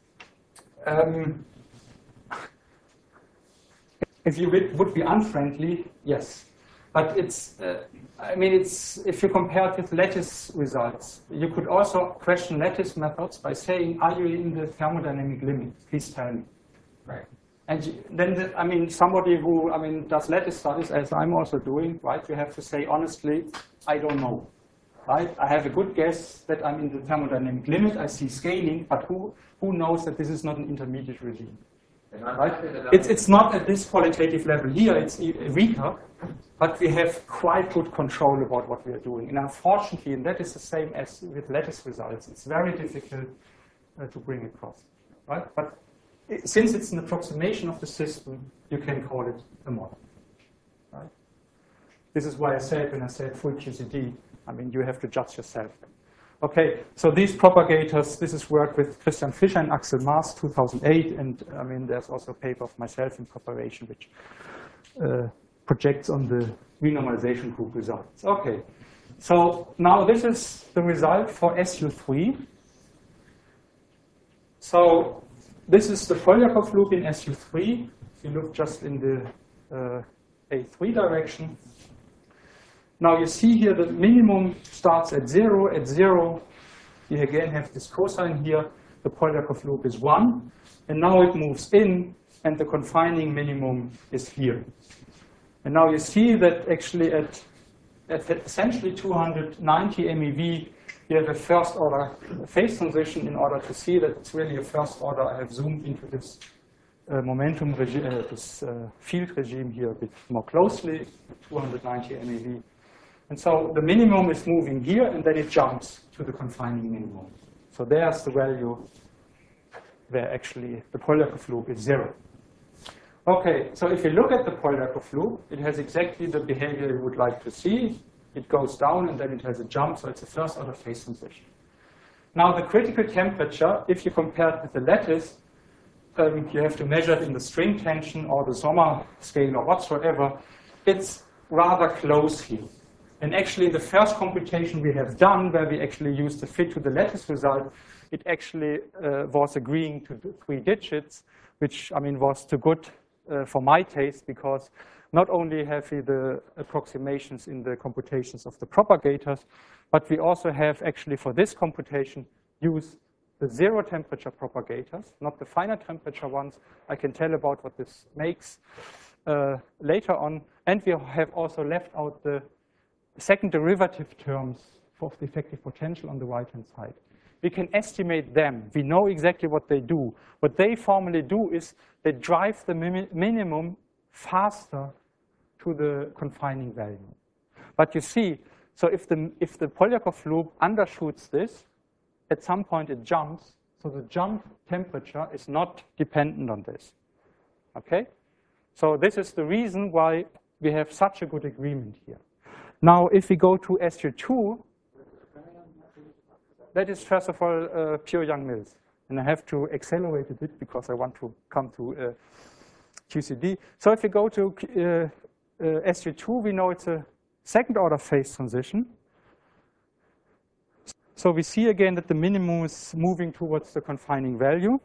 Um, if you would be unfriendly, yes. But it's, uh, I mean, it's, if you compare it with lattice results, you could also question lattice methods by saying, are you in the thermodynamic limit? Please tell me. Right. And you, then, the, I mean, somebody who, I mean, does lattice studies, as I'm also doing, right, you have to say, honestly, I don't know. Right? I have a good guess that I'm in the thermodynamic limit. I see scaling, but who, who knows that this is not an intermediate regime? Right? It's, it's not at this qualitative level here, it's weaker, but we have quite good control about what we are doing. And unfortunately, and that is the same as with lattice results, it's very difficult uh, to bring across. Right? But it, since it's an approximation of the system, you can call it a model. Right? This is why I said, when I said full Q C D, I mean, you have to judge yourself. Okay, so these propagators, this is work with Christian Fischer and Axel Maas, two thousand eight, and I mean, there's also a paper of myself in preparation which uh, projects on the renormalization group results. Okay, so now this is the result for S U three. So this is the Polyakov loop in S U three. If you look just in the uh, A three direction. Now you see here the minimum starts at zero. At zero, we again have this cosine here. The Polyakov loop is one. And now it moves in, and the confining minimum is here. And now you see that actually at, at essentially two hundred ninety MeV, you have a first order phase transition. In order to see that it's really a first order, I have zoomed into this uh, momentum regime, uh, this uh, field regime here a bit more closely, two hundred ninety MeV. And so the minimum is moving here, and then it jumps to the confining minimum. So there's the value where actually the Polyakov loop is zero. Okay, so if you look at the Polyakov loop, it has exactly the behavior you would like to see. It goes down, and then it has a jump, so it's a first order phase transition. Now the critical temperature, if you compare it with the lattice, um, you have to measure it in the string tension or the Sommer scale or whatsoever. It's rather close here. And actually, the first computation we have done, where we actually used the fit to the lattice result, it actually uh, was agreeing to the three digits, which, I mean, was too good uh, for my taste, because not only have we the approximations in the computations of the propagators, but we also have actually for this computation used the zero temperature propagators, not the finite temperature ones. I can tell about what this makes uh, later on. And we have also left out the second derivative terms for the effective potential on the right-hand side. We can estimate them. We know exactly what they do. What they formally do is they drive the mi minimum faster to the confining value. But you see, so if the, if the Polyakov loop undershoots this, at some point it jumps, so the jump temperature is not dependent on this. Okay? So this is the reason why we have such a good agreement here. Now, if we go to S U two, that is, first of all, uh, pure Young-Mills. And I have to accelerate a bit because I want to come to uh, Q C D. So if we go to uh, uh, S U two, we know it's a second order phase transition. So we see again that the minimum is moving towards the confining value.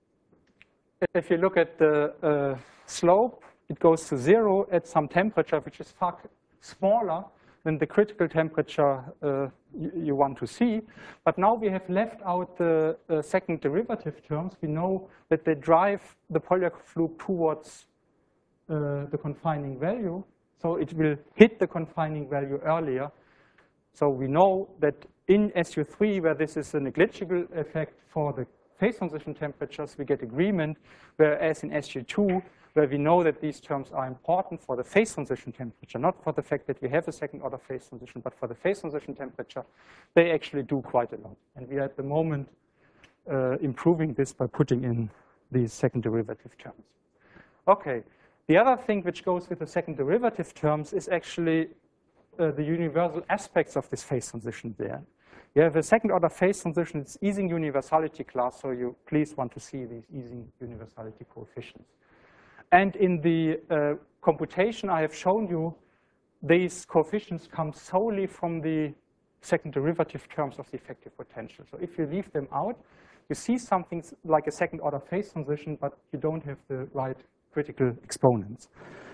If you look at the uh, slope, it goes to zero at some temperature, which is far smaller than the critical temperature uh, you, you want to see. But now we have left out the uh, second derivative terms. We know that they drive the Polyakov loop towards uh, the confining value. So it will hit the confining value earlier. So we know that in S U three, where this is a negligible effect for the phase transition temperatures, we get agreement, whereas in S U two, where we know that these terms are important for the phase transition temperature, not for the fact that we have a second order phase transition, but for the phase transition temperature, they actually do quite a lot. And we are at the moment uh, improving this by putting in these second derivative terms. Okay, the other thing which goes with the second derivative terms is actually uh, the universal aspects of this phase transition there. You have a second order phase transition, it's Ising universality class, so you please want to see these Ising universality coefficients. And in the uh, computation I have shown you, these coefficients come solely from the second derivative terms of the effective potential. So if you leave them out, you see something like a second order phase transition, but you don't have the right critical exponents.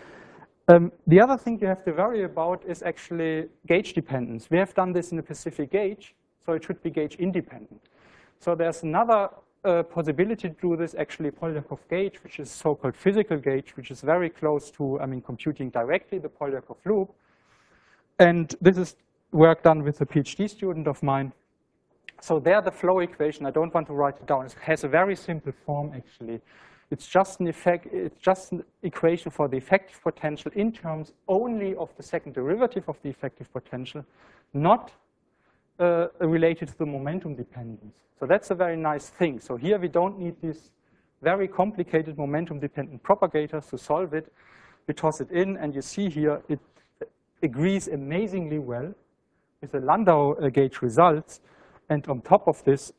Um, the other thing you have to worry about is actually gauge dependence. We have done this in a Pacific gauge, so it should be gauge independent. So there's another Uh, possibility to do this, actually Polyakov gauge, which is so-called physical gauge, which is very close to, I mean, computing directly the Polyakov loop. And this is work done with a PhD student of mine. So there the flow equation, I don't want to write it down, it has a very simple form actually. It's just an effect, it's just an equation for the effective potential in terms only of the second derivative of the effective potential, not uh, related to the momentum dependence. So that's a very nice thing. So here we don't need these very complicated momentum-dependent propagators to solve it. We toss it in, and you see here it agrees amazingly well with the Landau uh, gauge results. And on top of this,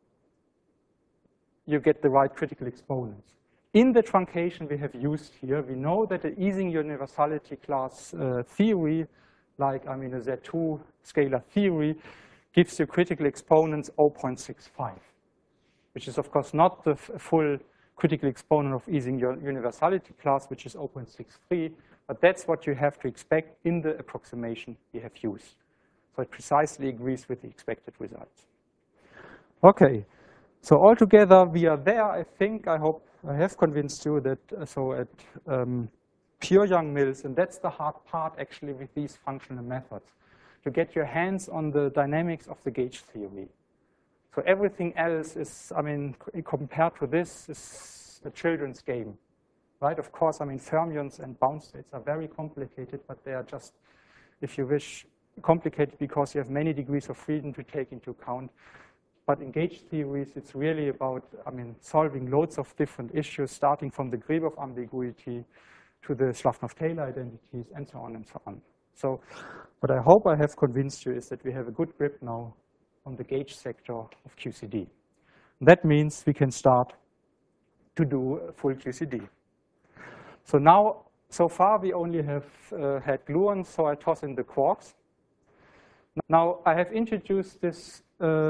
you get the right critical exponents. In the truncation we have used here, we know that the Ising universality class uh, theory, like I mean a Z two scalar theory, gives you critical exponents zero point six five, which is of course not the full critical exponent of Ising universality class, which is zero point six three, but that's what you have to expect in the approximation we have used. So it precisely agrees with the expected results. Okay, so altogether we are there. I think, I hope I have convinced you that, uh, so at um, pure Young-Mills, and that's the hard part actually with these functional methods, to get your hands on the dynamics of the gauge theory. So everything else is, I mean, compared to this, is a children's game, right? Of course, I mean, fermions and bound states are very complicated, but they are just, if you wish, complicated because you have many degrees of freedom to take into account. But in gauge theories, it's really about, I mean, solving loads of different issues, starting from the Gribov ambiguity to the Slavnov-Taylor identities, and so on and so on. So what I hope I have convinced you is that we have a good grip now on the gauge sector of Q C D. That means we can start to do full Q C D. So now, so far, we only have uh, had gluons, so I toss in the quarks. Now, I have introduced this uh,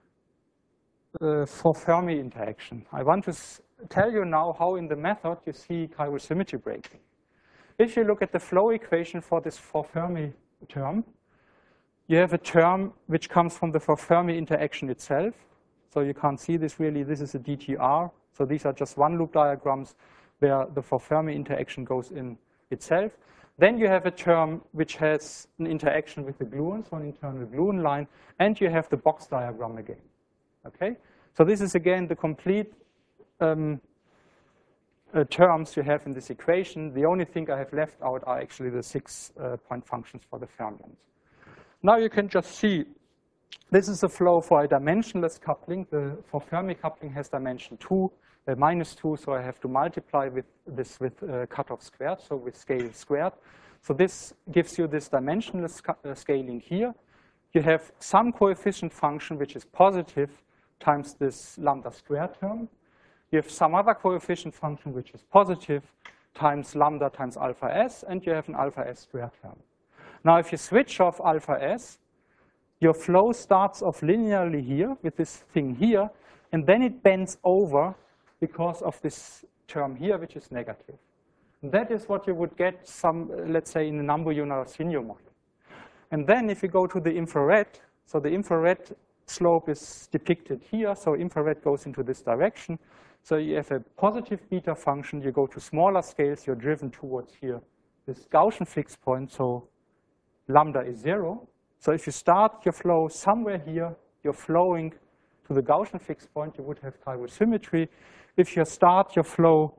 uh, for Fermi interaction. I want to s tell you now how in the method you see chiral symmetry breaking. If you look at the flow equation for this for Fermi term, you have a term which comes from the for Fermi interaction itself. So you can't see this really. This is a D T R. So these are just one loop diagrams where the for Fermi interaction goes in itself. Then you have a term which has an interaction with the gluon, so an internal gluon line, and you have the box diagram again. Okay? So this is again the complete um, uh, terms you have in this equation. The only thing I have left out are actually the six uh, point functions for the fermions. Now you can just see this is a flow for a dimensionless coupling. The for Fermi coupling has dimension two, uh, minus two, so I have to multiply with this with uh, cutoff squared, so with scale squared. So this gives you this dimensionless uh, scaling here. You have some coefficient function which is positive times this lambda squared term. You have some other coefficient function which is positive times lambda times alpha s, and you have an alpha s squared term. Now, if you switch off alpha s, your flow starts off linearly here with this thing here, and then it bends over because of this term here, which is negative. And that is what you would get some, let's say, in the Nambu-Yonah-Arsenio model. And then if you go to the infrared, so the infrared slope is depicted here, so infrared goes into this direction. So you have a positive beta function, you go to smaller scales, you're driven towards here, this Gaussian fixed point, so lambda is zero. So if you start your flow somewhere here, you're flowing to the Gaussian fixed point, you would have chiral symmetry. If you start your flow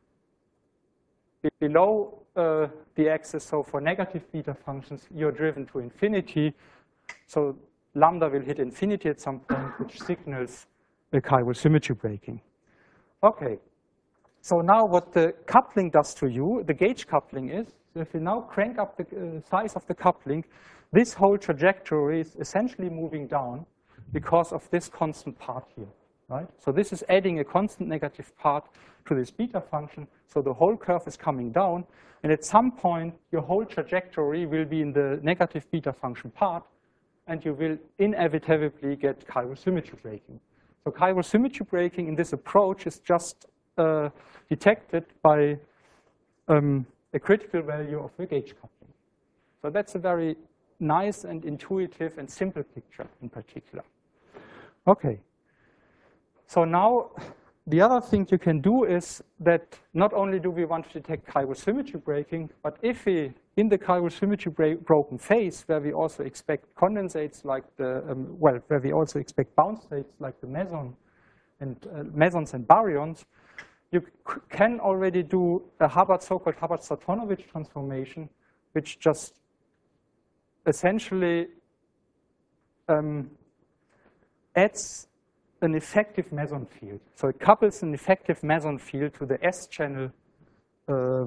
below uh, the axis, so for negative beta functions, you're driven to infinity. So lambda will hit infinity at some point, which signals a chiral symmetry breaking. Okay, so now what the coupling does to you, the gauge coupling is, so if you now crank up the uh, size of the coupling, this whole trajectory is essentially moving down because of this constant part here, right? So this is adding a constant negative part to this beta function, so the whole curve is coming down, and at some point, your whole trajectory will be in the negative beta function part, and you will inevitably get chiral symmetry breaking. So chiral symmetry breaking in this approach is just uh, detected by um, a critical value of the gauge coupling. So that's a very nice and intuitive and simple picture in particular. Okay. So now the other thing you can do is that not only do we want to detect chiral symmetry breaking, but if we, in the chiral symmetry break, broken phase, where we also expect condensates like the, um, well, where we also expect bound states like the meson and uh, mesons and baryons, you can already do a Hubbard, so-called Hubbard-Satonovich transformation, which just essentially um, adds an effective meson field. So it couples an effective meson field to the S channel, uh,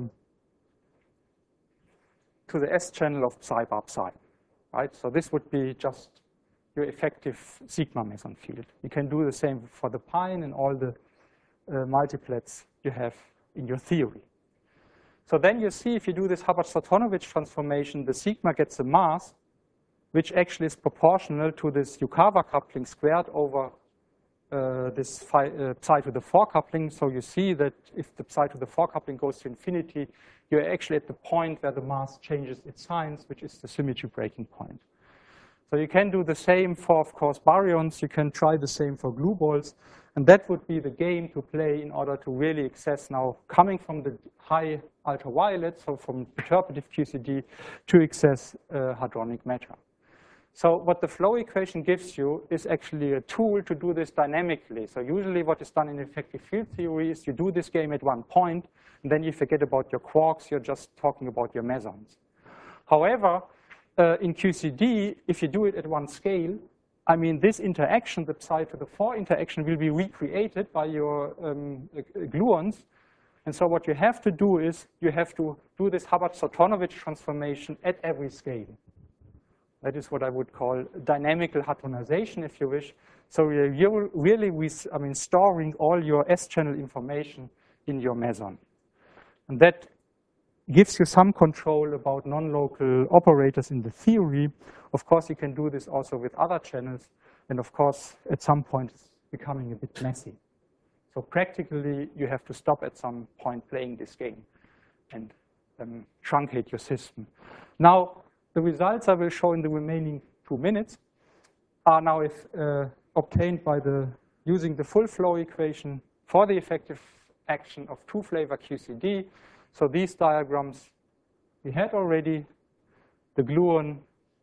to the S channel of psi bar psi, right? So this would be just your effective sigma meson field. You can do the same for the pine and all the uh, multiplets you have in your theory. So then you see if you do this Hubbard-Satonovich transformation, the sigma gets a mass, which actually is proportional to this Yukawa coupling squared over uh, this phi, uh, psi to the four coupling. So you see that if the psi to the four coupling goes to infinity, you're actually at the point where the mass changes its signs, which is the symmetry breaking point. So you can do the same for, of course, baryons. You can try the same for glue balls. And that would be the game to play in order to really access now, coming from the high ultraviolet, so from perturbative Q C D, to access uh, hadronic matter. So what the flow equation gives you is actually a tool to do this dynamically. So usually what is done in effective field theory is you do this game at one point, and then you forget about your quarks. You're just talking about your mesons. However, uh, in Q C D, if you do it at one scale, I mean, this interaction, the psi to the four interaction, will be recreated by your um, gluons. And so what you have to do is you have to do this Hubbard-Satonovich transformation at every scale. That is what I would call dynamical hadronization, if you wish. So you're really, with, I mean, storing all your S-channel information in your meson. And that gives you some control about non-local operators in the theory. Of course, you can do this also with other channels. And of course, at some point, it's becoming a bit messy. So practically, you have to stop at some point playing this game and um, truncate your system. Now, the results I will show in the remaining two minutes are now if, uh, obtained by the using the full flow equation for the effective action of two-flavor Q C D. So these diagrams we had already, the gluon,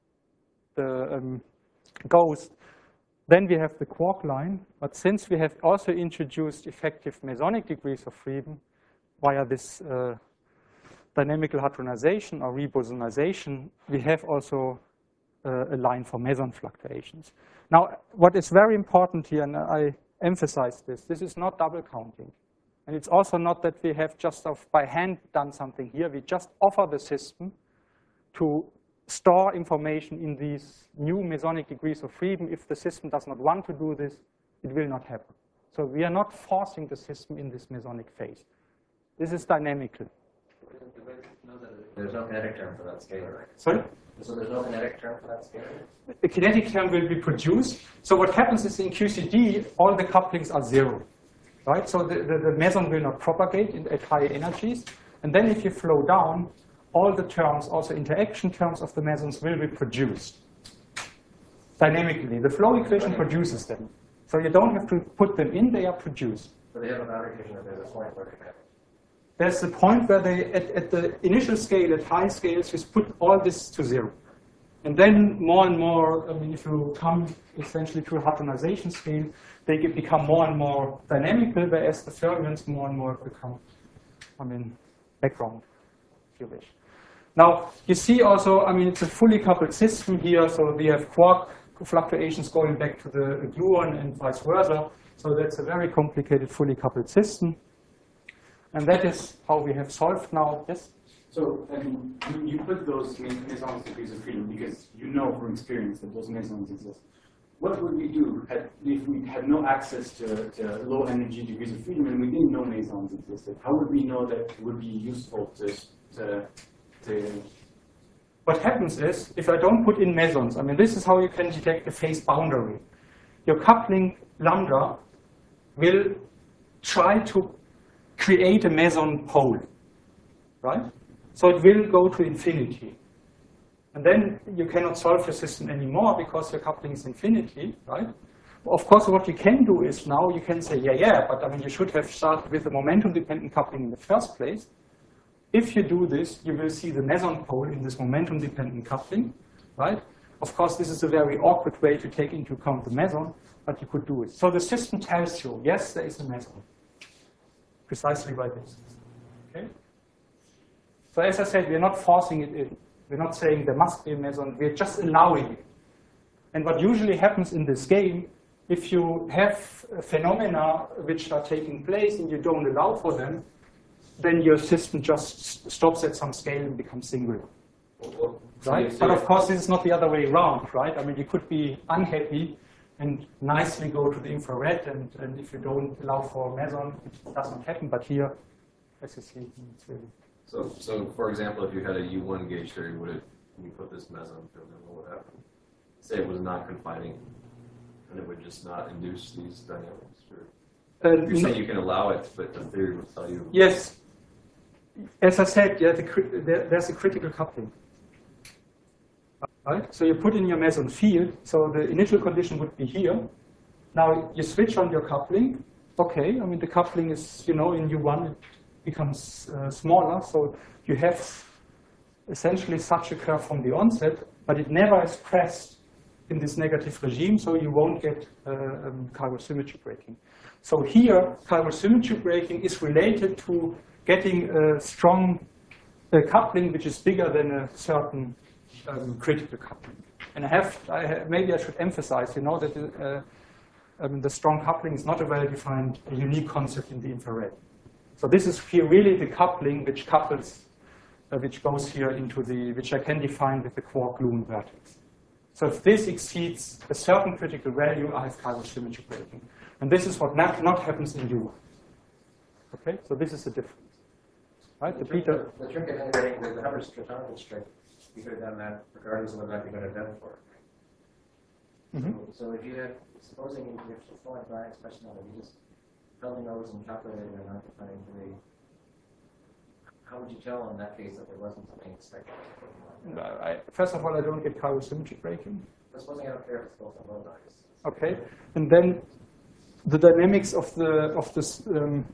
the um, ghost. Then we have the quark line. But since we have also introduced effective mesonic degrees of freedom via this uh, dynamical hadronization or rebosonization, we have also uh, a line for meson fluctuations. Now, what is very important here, and I emphasize this, this is not double counting. And it's also not that we have just of by hand done something here. We just offer the system to store information in these new mesonic degrees of freedom. If the system does not want to do this, it will not happen. So we are not forcing the system in this mesonic phase. This is dynamical. There's no kinetic term for that scalar, right? Sorry? So there's no kinetic term for that scalar? A kinetic term will be produced. So what happens is in Q C D, all the couplings are zero. Right? So the, the, the meson will not propagate in, at high energies. And then if you flow down, all the terms, also interaction terms of the mesons, will be produced dynamically. The flow equation produces them. So you don't have to put them in, they are produced. So they have a boundary condition that there's a point where they have. There's a point where they, at, at the initial scale, at high scales, just put all this to zero. And then more and more, I mean, if you come essentially to a hadronization scale, they get, become more and more dynamical, whereas the fermions more and more become, I mean, background, if you wish. Now, you see also, I mean, it's a fully coupled system here, so we have quark fluctuations going back to the gluon and vice versa. So that's a very complicated, fully coupled system. And that is how we have solved now. Yes? So, I mean, you, you put those mesons degrees of freedom because you know from experience that those mesons exist. What would we do had, if we had no access to, to low energy degrees of freedom and we didn't know mesons existed? How would we know that it would be useful to, to, to What happens is, if I don't put in mesons, I mean, this is how you can detect the phase boundary. Your coupling lambda will try to create a meson pole, right? So it will go to infinity. And then you cannot solve your system anymore because your coupling is infinity, right? Of course, what you can do is now you can say, yeah, yeah, but I mean, you should have started with the momentum-dependent coupling in the first place. If you do this, you will see the meson pole in this momentum-dependent coupling, right? Of course, this is a very awkward way to take into account the meson, but you could do it. So the system tells you, yes, there is a meson, precisely by this. Okay? So as I said, we're not forcing it in. We're not saying there must be a meson. We're just allowing it. And what usually happens in this game, if you have phenomena which are taking place and you don't allow for them, then your system just stops at some scale and becomes singular. Well, right? so But of course, this is not the other way around, right? I mean, you could be unhappy and nicely go to the infrared, and, and if you don't allow for meson, it doesn't happen. But here, as you see, it's really. So, so for example, if you had a U one gauge theory, would it, when you put this meson field in, what would happen? Say it was not confining, and it would just not induce these dynamics? Or Uh, you're saying you can allow it, but the theory will tell you. Yes. As I said, yeah, the, there, there's a critical coupling. right? So you put in your meson field, so the initial condition would be here. Now you switch on your coupling. Okay, I mean the coupling is, you know, in U one it becomes uh, smaller, so you have essentially such a curve from the onset, but it never is pressed in this negative regime, so you won't get uh, um, chiral symmetry breaking. So here, chiral symmetry breaking is related to getting a strong uh, coupling which is bigger than a certain um, critical coupling. And I have, I have, maybe I should emphasize, you know, that uh, um, the strong coupling is not a well-defined, a unique concept in the infrared. So this is here really the coupling which couples, uh, which goes here into the, which I can define with the quark-gluon vertex. So if this exceeds a certain critical value, I have chiral symmetry breaking. And this is what not, not happens in U one. Okay, so this is the difference. Right? The, the, trick, beta, the, the trick of integrating the, the Hubbard-Stratonovich trick, you could have done that regardless of whether you got a dev for it. mm-hmm. So, so if you had, supposing you have a full dry expression of it, you just held the nodes and calculated an undefined degree, how would you tell in that case that there wasn't something expected? No, I, first of all, I don't get chiral symmetry breaking. But supposing I don't care if it's both on low dies. Okay, and then the dynamics of the of this um,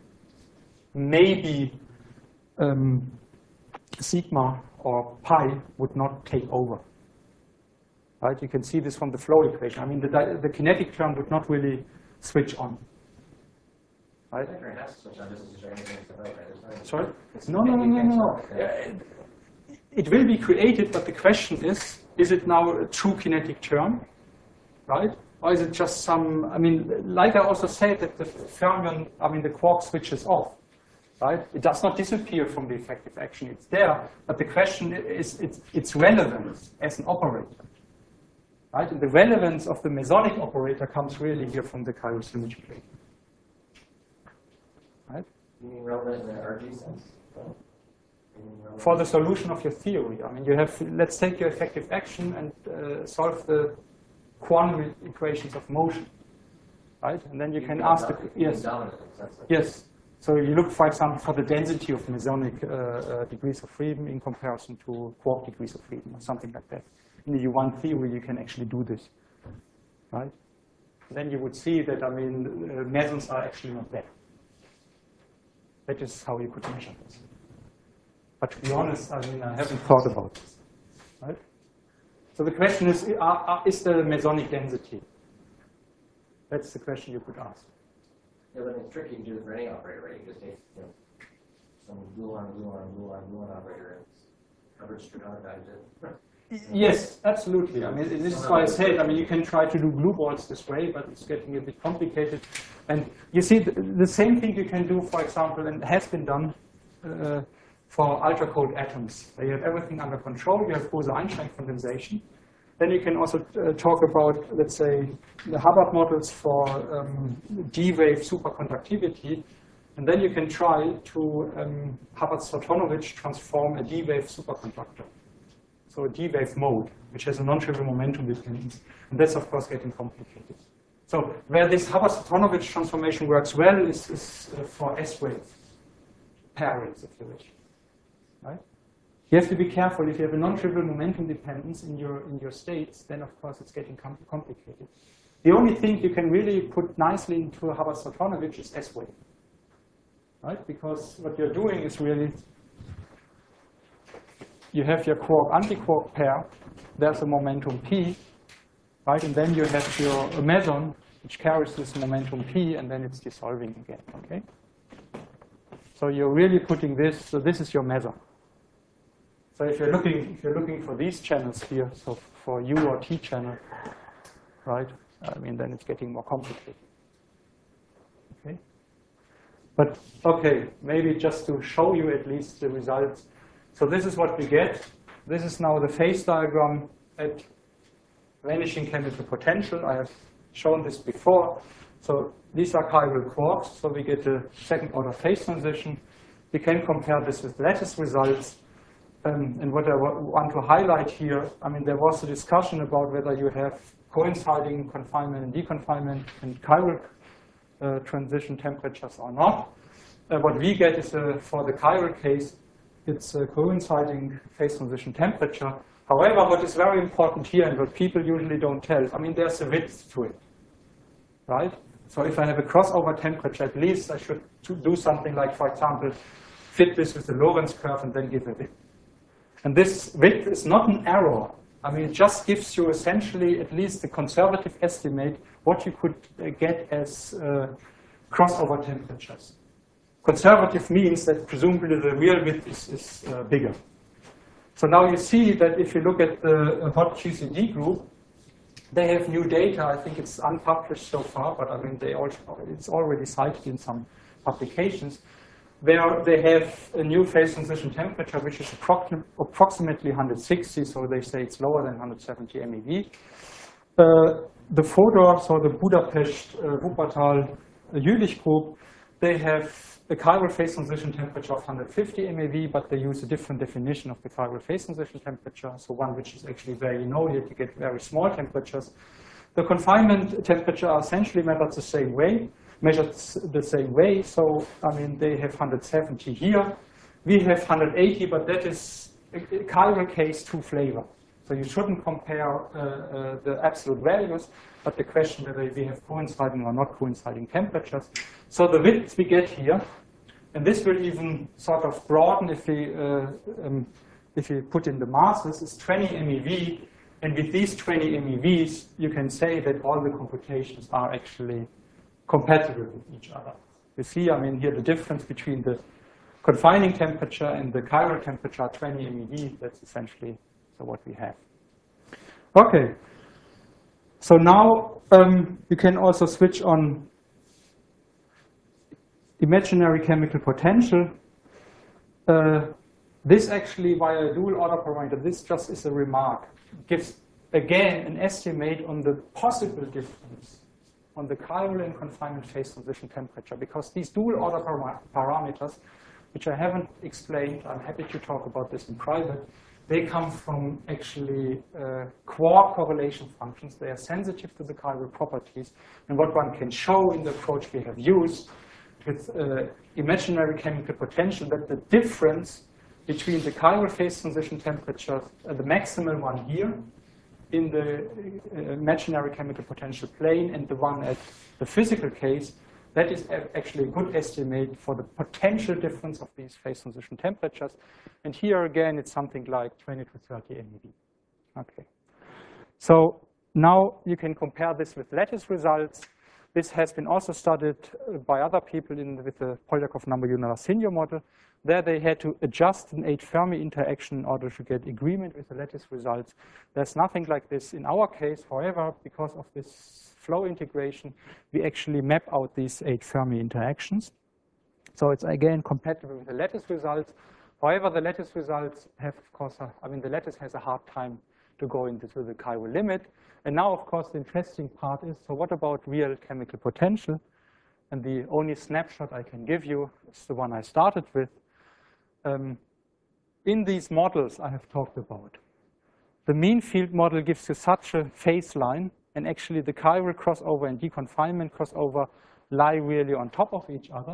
maybe um, sigma or pi would not take over. Right? You can see this from the flow equation. I mean, the the kinetic term would not really switch on. Right? It has to switch on just as anything is about, right? Sorry? No, no, no, no, no. no. It will be created, but the question is: is it now a true kinetic term, right? Or is it just some, I mean, like I also said, that the fermion, I mean, the quark switches off, right? It does not disappear from the effective action. It's there, but the question is its, its relevance as an operator, right? And the relevance of the mesonic operator comes really here from the chiral symmetry plate, right? You mean relevant in the R G sense? For the solution of your theory. I mean, you have, let's take your effective action and uh, solve the quantum equations of motion, right? And then you, you can ask the, yes, yes. So you look, for example, for the density of mesonic uh, uh, degrees of freedom in comparison to quark degrees of freedom or something like that. In the U one theory, you can actually do this, right? And then you would see that, I mean, uh, mesons are actually not there. That is how you could measure this. But to be honest, I mean, I haven't thought about this, right? So the question is, are, are, is there a mesonic density? That's the question you could ask. Yeah, but it's tricky to do it for any operator, right? You just take, you know, some gluon, gluon, gluon, gluon operator and Hubbard-Stratonovich it. Yes, absolutely. I mean, this is why I said, I mean, you can try to do glue balls this way, but it's getting a bit complicated. And you see, the, the same thing you can do, for example, and has been done uh, for ultra-cold atoms. You have everything under control. You have Bose-Einstein condensation. Then you can also uh, talk about, let's say, the Hubbard models for um, D-wave superconductivity. And then you can try to um, Hubbard-Stratonovich transform a D-wave superconductor. So a D-wave mode, which has a non-trivial momentum dependence. And that's, of course, getting complicated. So where this Hubbard-Stratonovich transformation works well is, is uh, for S-wave pairings, if you wish. Right? You have to be careful. If you have a non-trivial momentum dependence in your in your states, then of course it's getting com complicated. The only thing you can really put nicely into a Hubbard-Stratonovich is S-wave, right? Because what you're doing is really you have your quark-antiquark pair. There's a momentum p, right? And then you have your meson, which carries this momentum p, and then it's dissolving again. Okay. So you're really putting this. So this is your meson. So if you're looking, if you're looking for these channels here, so for U or T channel, right? I mean, then it's getting more complicated. Okay. But okay, maybe just to show you at least the results. So this is what we get. This is now the phase diagram at vanishing chemical potential. I have shown this before. So these are chiral quarks. So we get a second order phase transition. We can compare this with lattice results. Um, and what I want to highlight here, I mean, there was a discussion about whether you have coinciding confinement and deconfinement and chiral uh, transition temperatures or not. Uh, what we get is, a, for the chiral case, it's a coinciding phase transition temperature. However, what is very important here and what people usually don't tell, I mean, there's a width to it, right? So if I have a crossover temperature, at least I should do something like, for example, fit this with the Lorentz curve and then give a width. And this width is not an error. I mean, it just gives you essentially at least a conservative estimate what you could uh, get as uh, crossover temperatures. Conservative means that presumably the real width is, is uh, bigger. So now you see that if you look at the hot Q C D group, they have new data. I think it's unpublished so far, but I mean, they also, it's already cited in some publications, where they have a new phase transition temperature, which is approxim approximately one hundred sixty, so they say it's lower than one hundred seventy MeV. Uh, the Fodor, so the Budapest, uh, Wuppertal, uh, Jülich group, they have a chiral phase transition temperature of one hundred fifty MeV, but they use a different definition of the chiral phase transition temperature, so one which is actually very low, here you get very small temperatures. The confinement temperature are essentially measured the same way, measured the same way, so I mean they have one hundred seventy here, we have one hundred eighty, but that is a chiral case to flavor. So you shouldn't compare uh, uh, the absolute values, but the question whether we have coinciding or not coinciding temperatures. So the width we get here, and this will even sort of broaden if we, uh, um, if we put in the masses, is twenty MeV. And with these twenty MeVs, you can say that all the computations are actually compatible with each other. You see, I mean, here the difference between the confining temperature and the chiral temperature, twenty MeV, that's essentially so what we have. Okay. So now um, you can also switch on imaginary chemical potential. Uh, this actually, via a dual order parameter, this just is a remark, gives again an estimate on the possible difference on the chiral and confinement phase transition temperature, because these dual order param parameters, which I haven't explained, I'm happy to talk about this in private, they come from actually uh, quark correlation functions. They are sensitive to the chiral properties. And what one can show in the approach we have used with uh, imaginary chemical potential, that the difference between the chiral phase transition temperature, uh, the maximal one here, in the uh, imaginary chemical potential plane, and the one at the physical case, that is actually a good estimate for the potential difference of these phase transition temperatures. And here again, it's something like twenty to thirty MeV. Okay. So now you can compare this with lattice results. This has been also studied by other people in, with the Polyakov-Nambu-Larsenio model. There they had to adjust an eight Fermi interaction in order to get agreement with the lattice results. There's nothing like this in our case. However, because of this flow integration, we actually map out these eight Fermi interactions. So it's again compatible with the lattice results. However, the lattice results have, of course, a, I mean, the lattice has a hard time to go into the chiral limit. And now, of course, the interesting part is, so what about real chemical potential? And the only snapshot I can give you is the one I started with. Um, in these models I have talked about, the mean field model gives you such a phase line, and actually the chiral crossover and deconfinement crossover lie really on top of each other.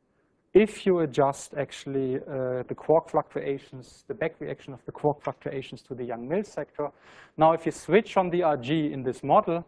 If you adjust actually uh, the quark fluctuations, the back reaction of the quark fluctuations to the Young-Mills sector. Now if you switch on the R G in this model,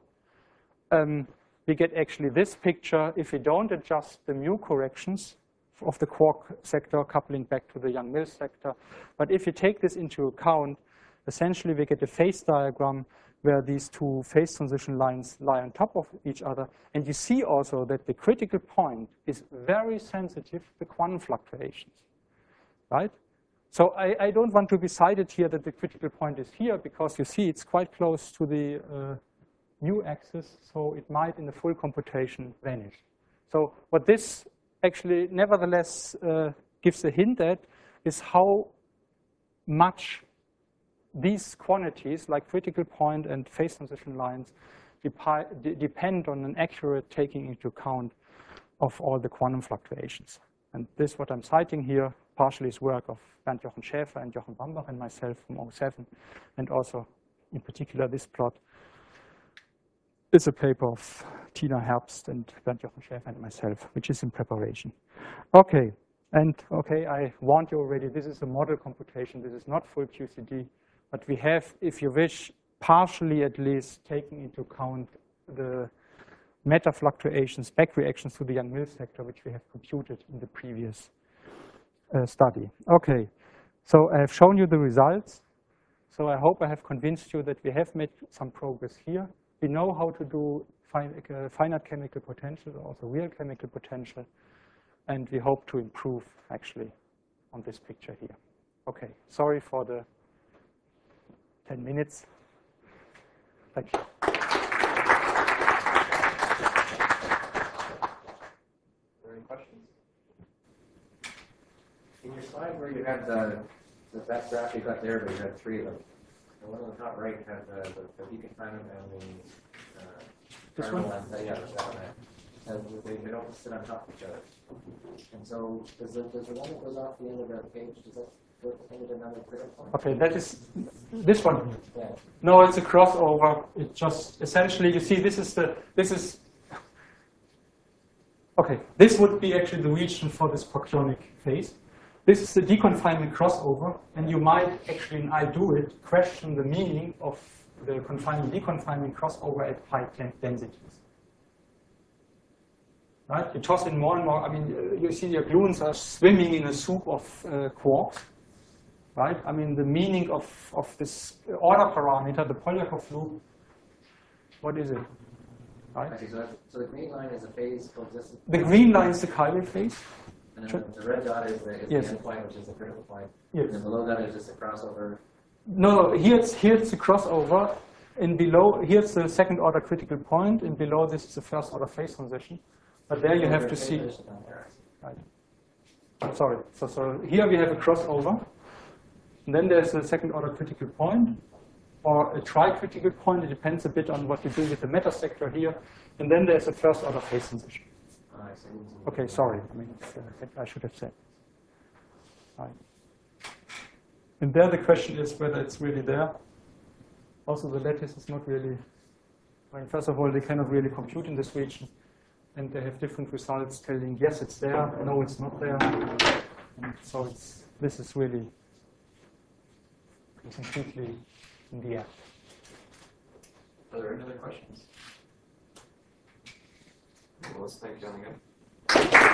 um, we get actually this picture if we don't adjust the mu corrections of the quark sector coupling back to the Young-Mills sector. But if you take this into account, essentially we get a phase diagram where these two phase transition lines lie on top of each other. And you see also that the critical point is very sensitive to quantum fluctuations, right? So I, I don't want to be cited here that the critical point is here, because you see it's quite close to the uh, mu axis, so it might in the full computation vanish. So what this actually nevertheless uh, gives a hint at is how much these quantities, like critical point and phase transition lines, de depend on an accurate taking into account of all the quantum fluctuations. And this, what I'm citing here, partially is work of Bernd Jochen Schäfer and Jochen Bambach and myself from oh seven, and also, in particular, this plot is a paper of Tina Herbst and Bernd Jochen Schäfer and myself, which is in preparation. Okay, And okay, I warned you already, this is a model computation. This is not full Q C D. But we have, if you wish, partially at least taking into account the matter fluctuations, back reactions to the Young-Mills factor, which we have computed in the previous uh, study. Okay, so I have shown you the results. So I hope I have convinced you that we have made some progress here. We know how to do fin uh, finite chemical potential, also real chemical potential. And we hope to improve, actually, on this picture here. Okay, sorry for the ten minutes. Thank you. Any questions? In your slide where you had the, the that graph you got there, but you had three of them. The one on the top right had the, the, the deconfinement and the uh, This one? cardinal and, uh, yeah, that one there. And they, they don't sit on top of each other. And so does the, does the one that goes off the end of the page, does that go into another critical point? Okay, that is this one. Yeah. No, it's a crossover. It just essentially, you see, this is the, this is, okay, this would be actually the region for this propionic phase. This is the deconfinement crossover, and you might actually, in I do it, question the meaning of the confinement deconfinement crossover at high densities. Right? You toss in more and more. I mean, you see your gluons are swimming in a soup of uh, quarks. Right? I mean, the meaning of, of this order parameter, the Polyakov loop, what is it? Right? I see. So, that's, so the green line is a phase coexistence. The green line is the chiral phase. And then the, the red dot is the, is Yes. the end point, which is the critical point. Yes. And then below that is just a crossover. No, no, here it's, here it's the crossover. And below, here's the second order critical point, and below this is the first order phase transition. But there you have to see. Right. I'm sorry. So, so here we have a crossover. And then there's a second order critical point, or a tri-critical point. It depends a bit on what you do with the meta sector here. And then there's a first order phase transition. Okay, sorry. I mean, uh, I should have said. Right. And there the question is whether it's really there. Also, the lattice is not really, I mean, first of all, they cannot really compute in this region. And they have different results telling, yes, it's there, no, it's not there. And so it's, this is really completely in the air. Are there any other questions? Well, let's thank John again.